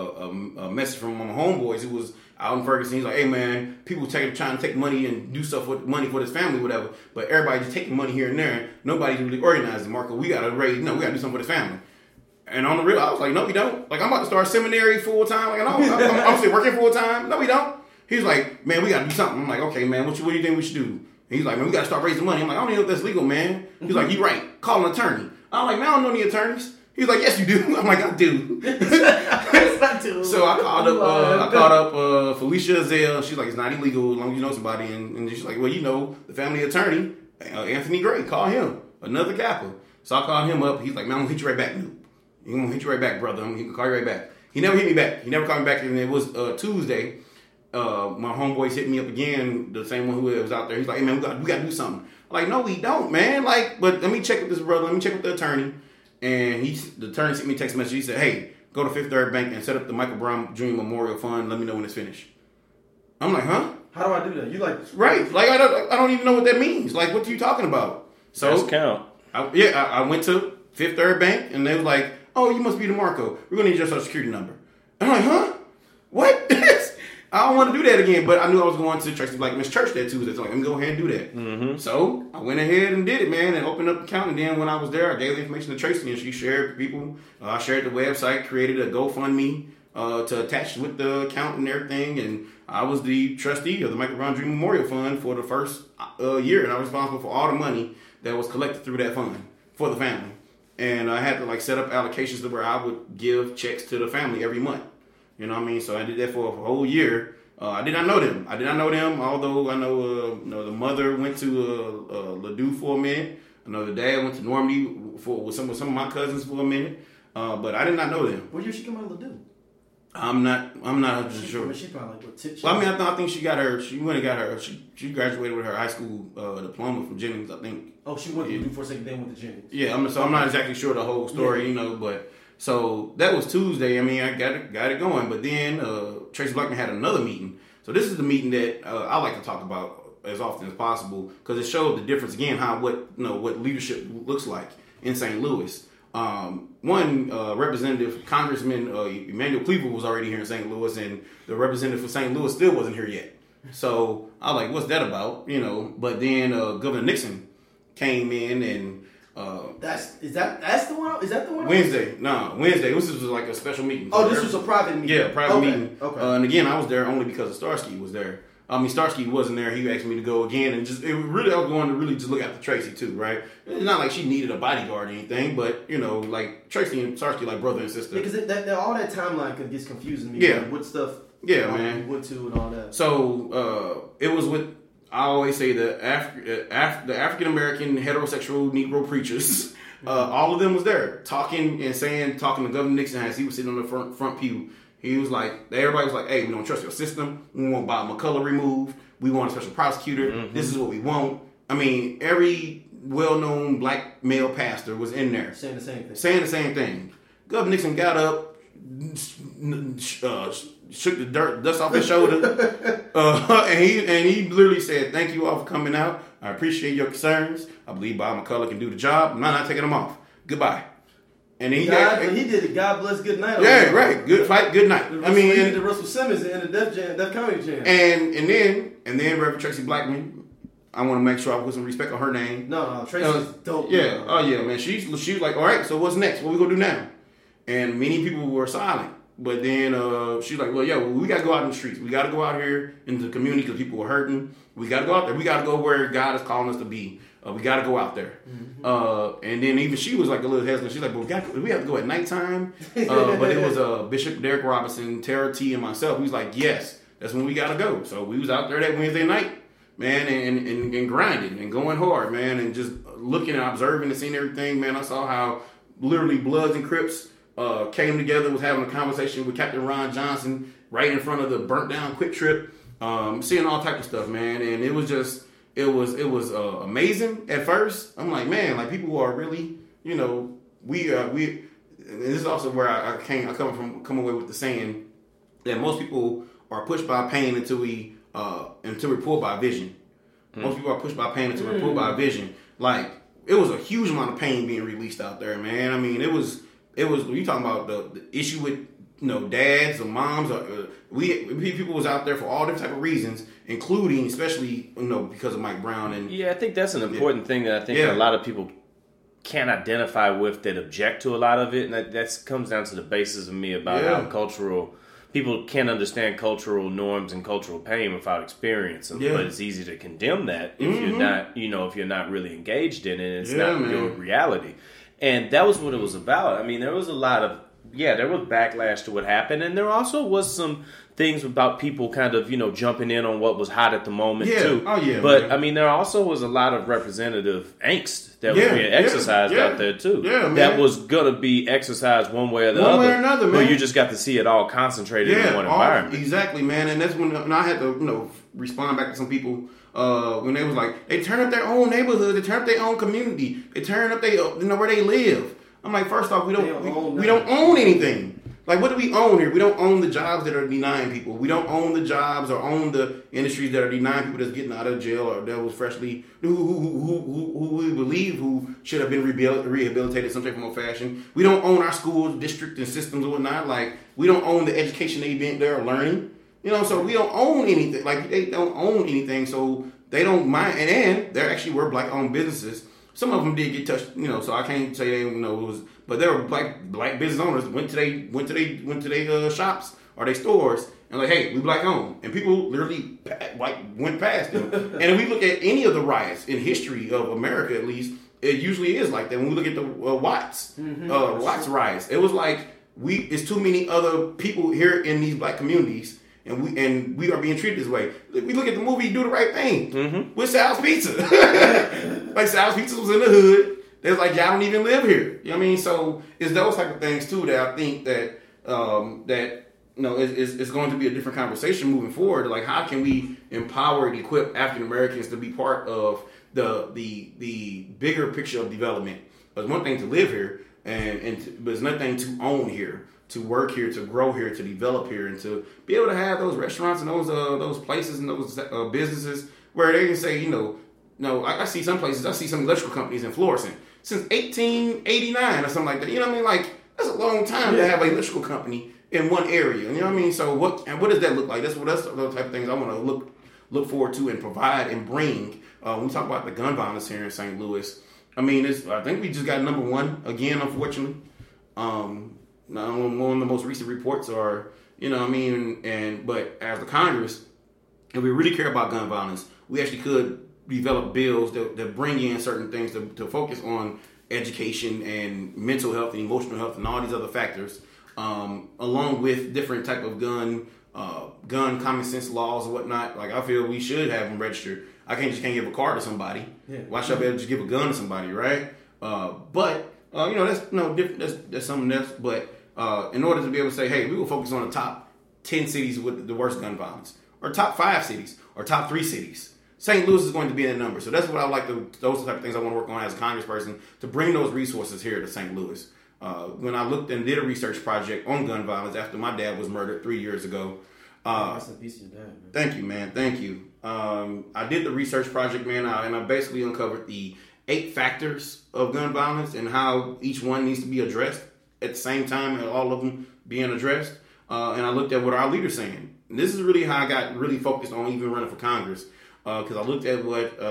a message from my homeboys who was out in Ferguson. He's like, hey, man, people trying to take money and do stuff with money for this family, whatever. But everybody just taking money here and there. Nobody's really organizing, Marco. We got to we got to do something for this family. And on the real, I was like, no, we don't. Like, I'm about to start seminary full time. Like, I'm still working full time. No, we don't. He's like, man, we got to do something. I'm like, okay, man, what do you think we should do? And he's like, man, we got to start raising money. I'm like, I don't even know if that's legal, man. He's like, you right. Call an attorney. I'm like, man, I don't know any attorneys. He's like, yes, you do. I'm like, I do. So I called up Felicia Zell. She's like, it's not illegal as long as you know somebody. And she's like, well, the family attorney, Anthony Gray, call him. Another Kappa. So I called him up. He's like, man, I'm going to hit you right back, Noob. I'm going to hit you right back, brother. I'm going to call you right back. He never hit me back. He never called me back. And it was Tuesday. My homeboys hit me up again, the same one who was out there. He's like, hey, man, we got to do something. I'm like, no, we don't, man. Like, but let me check with this brother. Let me check with the attorney. And the attorney sent me a text message. He said, hey, go to Fifth Third Bank and set up the Michael Brown Jr. Memorial Fund. Let me know when it's finished. I'm like, huh? How do I do that? You like... Right. Like, I don't even know what that means. Like, what are you talking about? So, that's count. I went to Fifth Third Bank, and they were like, oh, you must be DeMarco. We're going to need your social security number. I'm like, huh? What? I don't want to do that again, but I knew I was going to Tracy Blackman's church that Tuesday, so let me go ahead and do that. Mm-hmm. So I went ahead and did it, man, and opened up the account. And then when I was there, I gave the information to Tracy, and she shared with people. I shared the website, created a GoFundMe to attach with the account and everything. And I was the trustee of the Michael Brown Jr. Memorial Fund for the first year, and I was responsible for all the money that was collected through that fund for the family. And I had to set up allocations to where I would give checks to the family every month. You know what I mean? So I did that for a whole year. I did not know them. Although I know the mother went to Ladue for a minute. I know the dad went to Normandy with some of my cousins for a minute. But I did not know them. What year she come out of Ladue? I'm not 100% sure. She probably I think she got her. She went and got her. She graduated with her high school diploma from Jennings, I think. Oh, she went to Ladue for a second, then went to Jennings. Yeah, I'm not exactly sure the whole story, but. So that was Tuesday. I mean, I got it going. But then Tracy Blackman had another meeting. So this is the meeting that I like to talk about as often as possible because it showed the difference again what leadership looks like in St. Louis. One representative, Congressman Emmanuel Cleaver was already here in St. Louis, and the representative for St. Louis still wasn't here yet. So I was like, what's that about? But then Governor Nixon came in and. That's the one? Is that the one? Wednesday. This was like a special meeting. Oh, this was a private meeting. Yeah, private meeting. Okay. And again, I was there only because Starsky was there. Starsky wasn't there. He asked me to go again, and I was going to really just look after Tracy too, right? It's not like she needed a bodyguard or anything, but like Tracy and Starsky like brother and sister. Because all that timeline gets confusing me. Yeah, like what stuff. Man. Went to and all that. So it was with, I always say, the African American heterosexual Negro preachers. All of them was there talking to Governor Nixon as he was sitting on the front pew. He was like, everybody was like, hey, we don't trust your system. We want Bob McCullough removed. We want a special prosecutor. Mm-hmm. This is what we want. I mean, every well-known black male pastor was in there. Saying the same thing. Governor Nixon got up, shook the dust off his shoulder, and he literally said, thank you all for coming out. I appreciate your concerns. I believe Bob McCullough can do the job. I'm not taking him off. Goodbye. And then he did it. God bless, good night. Yeah, right. Good fight, good night. He did the Russell Simmons in the Def Comedy Jam. And then Reverend Tracy Blackman. I want to make sure I put some respect on her name. No, Tracy's dope. Yeah. Oh yeah, man. She was like, all right. So what's next? What we gonna do now? And many people were silent. But then she's like, we got to go out in the streets. We got to go out here into the community because people are hurting. We got to go out there. We got to go where God is calling us to be. We got to go out there. Mm-hmm. And then even she was like a little hesitant. She's like, we have to go at nighttime. But it was Bishop Derek Robinson, Tara T, and myself. We was like, yes, that's when we got to go. So we was out there that Wednesday night, man, and grinding and going hard, man, and just looking and observing and seeing everything, man. I saw how literally Bloods and Crips came together, was having a conversation with Captain Ron Johnson right in front of the burnt down Quick Trip, seeing all type of stuff, man. And it was just, it was amazing at first. I'm like, man, like people are really, we, and this is also where I come away with the saying that most people are pushed by pain until we're pulled by vision. Most people are pushed by pain until we're pulled by vision. Like, it was a huge amount of pain being released out there, man. I mean, it was you talking about the issue with dads or moms or people was out there for all different type of reasons, including especially because of Mike Brown. And I think that's an important thing that I think a lot of people can't identify with that object to a lot of it, and that comes down to the basis of me about how people can't understand cultural norms and cultural pain without experience them. But it's easy to condemn that if you're not if you're not really engaged in it. It's not your reality. And that was what it was about. I mean, there was a lot of, there was backlash to what happened. And there also was some things about people kind of, jumping in on what was hot at the moment, too. Oh, yeah. But, man. I mean, there also was a lot of representative angst that was being exercised out there, too. Yeah, man. That was going to be exercised one way or the other. One way or another, man. But you just got to see it all concentrated in one environment. Exactly, man. And that's when I had to, respond back to some people when they was like, they turn up their own neighborhood, they turn up their own community, they turn up where they live. I'm like, first off, we don't own anything. Like, what do we own here? We don't own the jobs that are denying people. We don't own the jobs or own the industries that are denying people that's getting out of jail or that was freshly who we believe who should have been rehabilitated in some type of fashion. We don't own our schools, district, and systems or whatnot. Like, we don't own the education they're learning. So we don't own anything. Like, they don't own anything, so they don't mind. And they're actually were black-owned businesses. Some of them did get touched, so I can't say it was, but there were black business owners went to their shops or their stores and like, hey, we black-owned, and people literally went past them. And if we look at any of the riots in history of America, at least, it usually is like that. When we look at the Watts riots, it was like it's too many other people here in these black communities. And we are being treated this way. We look at the movie Do the Right Thing with Sal's Pizza. Like, Sal's Pizza was in the hood. They're like, y'all don't even live here. You know what I mean? So it's those type of things too that I think that it's going to be a different conversation moving forward. Like, how can we empower and equip African Americans to be part of the bigger picture of development? It's one thing to live here, but it's another thing to own here, to work here, to grow here, to develop here, and to be able to have those restaurants and those places and those businesses where they can say, I see some places, I see some electrical companies in Florissant since 1889 or something like that. You know what I mean? Like, that's a long time to have an electrical company in one area. You know what I mean? So what does that look like? That's the type of things I want to look forward to and provide and bring. When we talk about the gun violence here in St. Louis, I mean, I think we just got number one again, unfortunately. One of the most recent reports are, but as the Congress, if we really care about gun violence, we actually could develop bills that bring in certain things to focus on education and mental health and emotional health and all these other factors, along with different type of gun common sense laws and whatnot. Like, I feel we should have them registered. I can't give a car to somebody. Yeah. Why should I be able to just give a gun to somebody, right? But that's no different. That's something else. But in order to be able to say, hey, we will focus on the top 10 cities with the worst gun violence, or top 5 cities, or top 3 cities. St. Louis is going to be in that number. So that's what I like. Those type of things I want to work on as a congressperson, to bring those resources here to St. Louis. When I looked and did a research project on gun violence after my dad was murdered 3 years ago. That's a piece of that, man. Thank you, man. Thank you. I did the research project, man, and I basically uncovered the 8 factors of gun violence and how each one needs to be addressed at the same time, and all of them being addressed. And I looked at what our leaders saying. And this is really how I got really focused on even running for Congress, because I looked at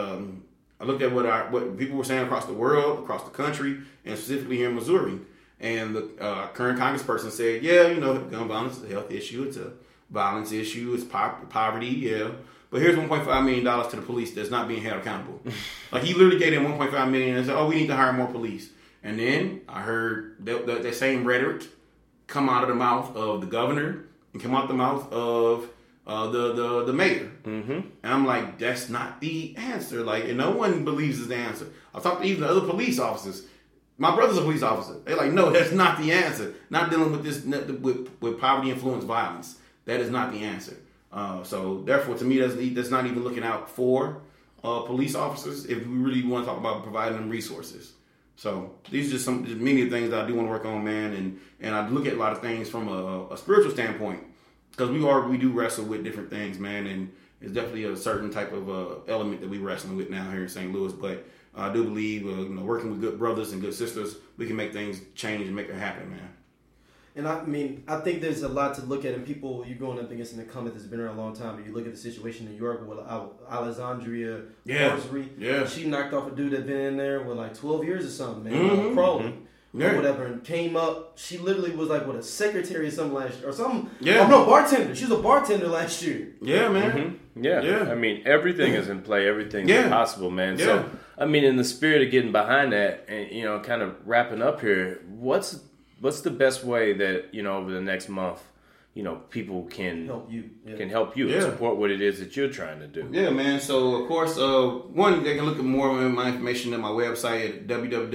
what people were saying across the world, across the country, and specifically here in Missouri. And the current congressperson said, yeah, gun violence is a health issue. It's a violence issue. It's poverty, yeah. But here's $1.5 million to the police that's not being held accountable. Like, he literally gave them $1.5 million and said, oh, we need to hire more police. And then I heard that same rhetoric come out of the mouth of the governor and come out the mouth of the mayor. Mm-hmm. And I'm like, that's not the answer. Like, and no one believes it's the answer. I talked to even the other police officers. My brother's a police officer. They're like, no, that's not the answer. Not dealing with this with poverty-influenced violence. That is not the answer. So therefore, to me, that's not even looking out for police officers if we really want to talk about providing them resources. So these are just many things that I do want to work on, man. And I look at a lot of things from a spiritual standpoint, because we do wrestle with different things, man. And it's definitely a certain type of element that we're wrestling with now here in St. Louis. But I do believe, working with good brothers and good sisters, we can make things change and make it happen, man. And I think there's a lot to look at, and people, you're going up against in the comment that's been there a long time, but you look at the situation in New York with Alexandria Horsery. Yeah. She knocked off a dude that been in there with like 12 years or something, man. Crawling. Or whatever, and came up. She literally was like, a secretary or something last year, or something. Yeah. Oh, no, bartender. She was a bartender last year. Yeah, man. Mm-hmm. Yeah. I mean, everything is in play. Everything is possible, man. Yeah. So, I mean, in the spirit of getting behind that, and kind of wrapping up here, what's the best way that over the next month, people can help you, and support what it is that you're trying to do? Yeah, man. So of course, one, they can look at more of my information at my website at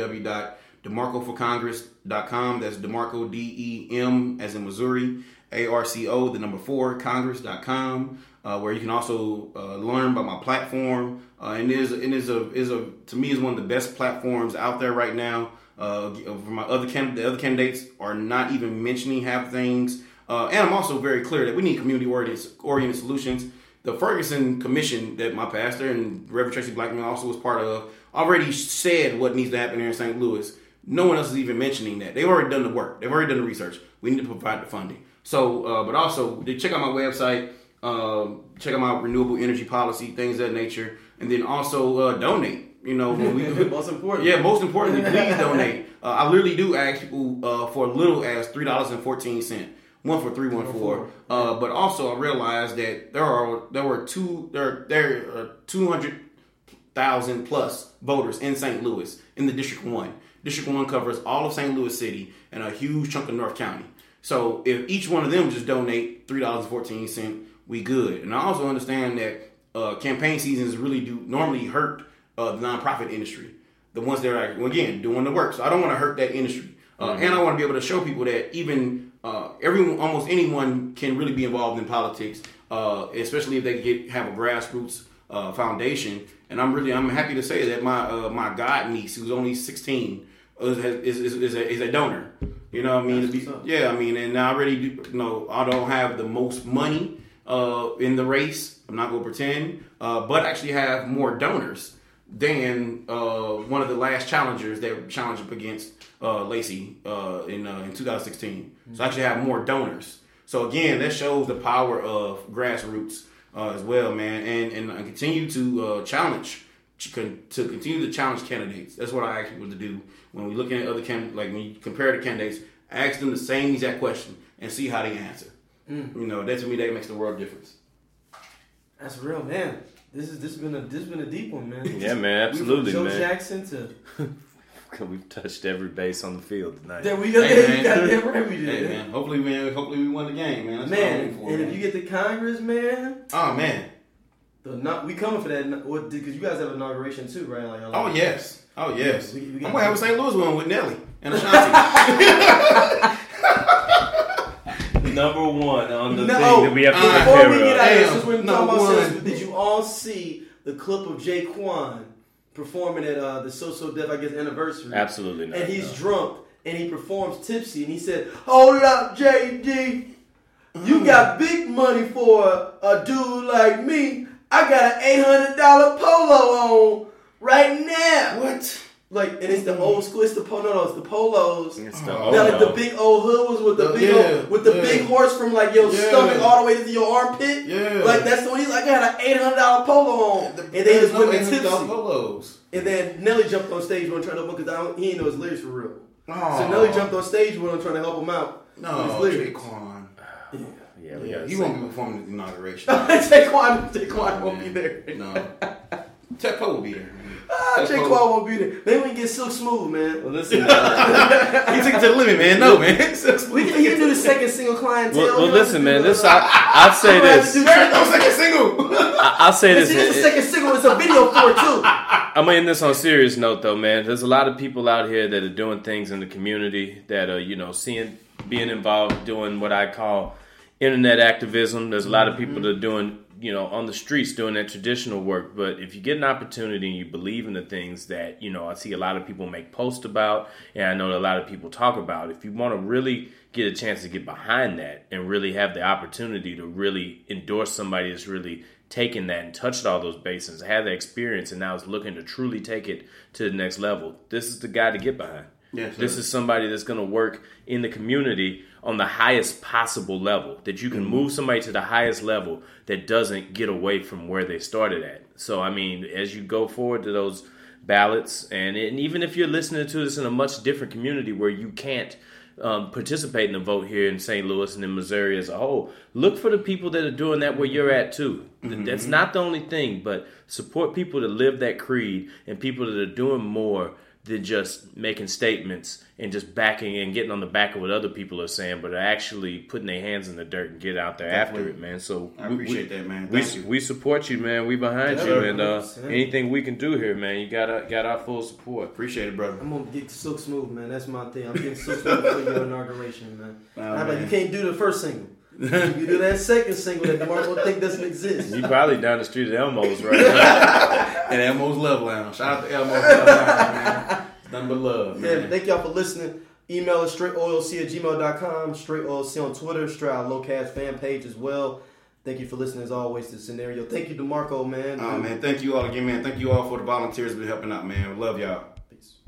www.demarcoforcongress.com. That's DeMarco, DEM as in Missouri, ARCO, the number 4, Congress.com, where you can also learn about my platform. And to me, is one of the best platforms out there right now. For my other candidates are not even mentioning half things. And I'm also very clear that we need community-oriented solutions. The Ferguson Commission that my pastor and Reverend Tracy Blackman also was part of already said what needs to happen here in St. Louis. No one else is even mentioning that. They've already done the work. They've already done the research. We need to provide the funding. So, but also, check out my website. Check out my renewable energy policy, things of that nature. And then also donate. Most importantly. Yeah, most importantly, please donate. I literally do ask people for as little as $3.14. 1 for 3, 1 for 4. But also, I realized that there are 200,000 plus voters in St. Louis in the District 1. District 1 covers all of St. Louis City and a huge chunk of North County. So if each one of them just donate $3.14, we good. And I also understand that campaign seasons really do normally hurt the nonprofit industry, the ones that are, again, doing the work. So I don't want to hurt that industry. And I want to be able to show people that even almost anyone can really be involved in politics, especially if they have a grassroots foundation. And I'm happy to say that my god niece, who's only 16, is a donor. You know what I mean? And I already do. I don't have the most money in the race. I'm not gonna pretend, but actually have more donors than one of the last challengers that challenged up against Lacey in 2016. So I actually have more donors. So again, that shows the power of grassroots as well, man. And I continue to continue to challenge candidates. That's what I ask people to do when we look at other candidates. Like when you compare the candidates, ask them the same exact question and see how they answer. That to me, that makes the world difference. That's real, man. This has been a deep one, man. Yeah, man, absolutely, Joe man. Jackson to. We've touched every base on the field tonight. There we go. Hey, Goddamn right we did. Hey, man. Hopefully we won the game, man. That's Man, all I'm for, and man. if you get to Congress, man. Oh man. We coming for that. Because you guys have inauguration too, right? Like, Oh yes. Oh yes. We I'm gonna have a St. Louis one with Nelly and Ashanti. Number one on the No, thing that we have to before prepare we get out of Damn, this, since we're talking about number St. one. Did you all see the clip of Jaquan performing at the So Def, I guess, anniversary? Absolutely not. And he's drunk and he performs tipsy and he said, "Hold up, JD, you got big money for a dude like me. I got an $800 polo on right now." What? Like, and it's the old school. It's the polos. The polos. It's the Now, like the big old hood was with the big horse from like your stomach all the way to your armpit. Yeah. Like that's the one. He's like, I got an $800 polo on, and they just went tipsy. Polos. And then Nelly jumped on stage when trying to because he didn't know his lyrics for real. Oh. So Nelly jumped on stage when I'm trying to help him out. No, with his lyrics. Jaquan. Yeah, He won't be performing at the inauguration. Jaquan won't be there. No. Tech Poe will be there. Jaquan won't be there. Maybe we can get Silk Smooth, man. Well, listen. He took it to the limit, man. No, man. We can do the second single clientele. Well, listen, man. This I'll say this. No second single. I'll say This is the this. second single. It's a video for it too. I'm gonna end this on a serious note, though, man. There's a lot of people out here that are doing things in the community that are, being involved, doing what I call internet activism. There's a lot of people that are doing, on the streets doing that traditional work. But if you get an opportunity and you believe in the things that, I see a lot of people make posts about, and I know a lot of people talk about, if you want to really get a chance to get behind that and really have the opportunity to really endorse somebody that's really taken that and touched all those bases, had that experience, and now is looking to truly take it to the next level, this is the guy to get behind. Yes, This is somebody that's going to work in the community on the highest possible level, that you can move somebody to the highest level that doesn't get away from where they started at. So, I mean, as you go forward to those ballots, and even if you're listening to this in a much different community where you can't participate in the vote here in St. Louis and in Missouri as a whole, look for the people that are doing that where you're at too. That's not the only thing, but support people that live that creed and people that are doing more than just making statements and just backing and getting on the back of what other people are saying, but are actually putting their hands in the dirt and get out there after it, man. So I appreciate that, man. Thank you. we support you, man. We behind you, and 100%. anything we can do here, man, you got our full support. Appreciate it, brother. I'm gonna get Silk Smooth, man. That's my thing. I'm getting Silk Smooth for your inauguration, man. Oh, I'm like, man. you can't do the first single. You do that second single that DeMarco think doesn't exist. You probably down the street at Elmo's right now. And Elmo's Love Lounge. Shout out to Elmo's Love Lounge, man. Nothing but love, Yeah, man. thank y'all for listening. Email us straightoilc@gmail.com, Straight OLC on Twitter, Straight Out Lowcast fan page as well. Thank you for listening as always to Scenario. Thank you, DeMarco, man. Oh, man. Thank you all again, man. Thank you all for the volunteers been helping out, man. Love y'all.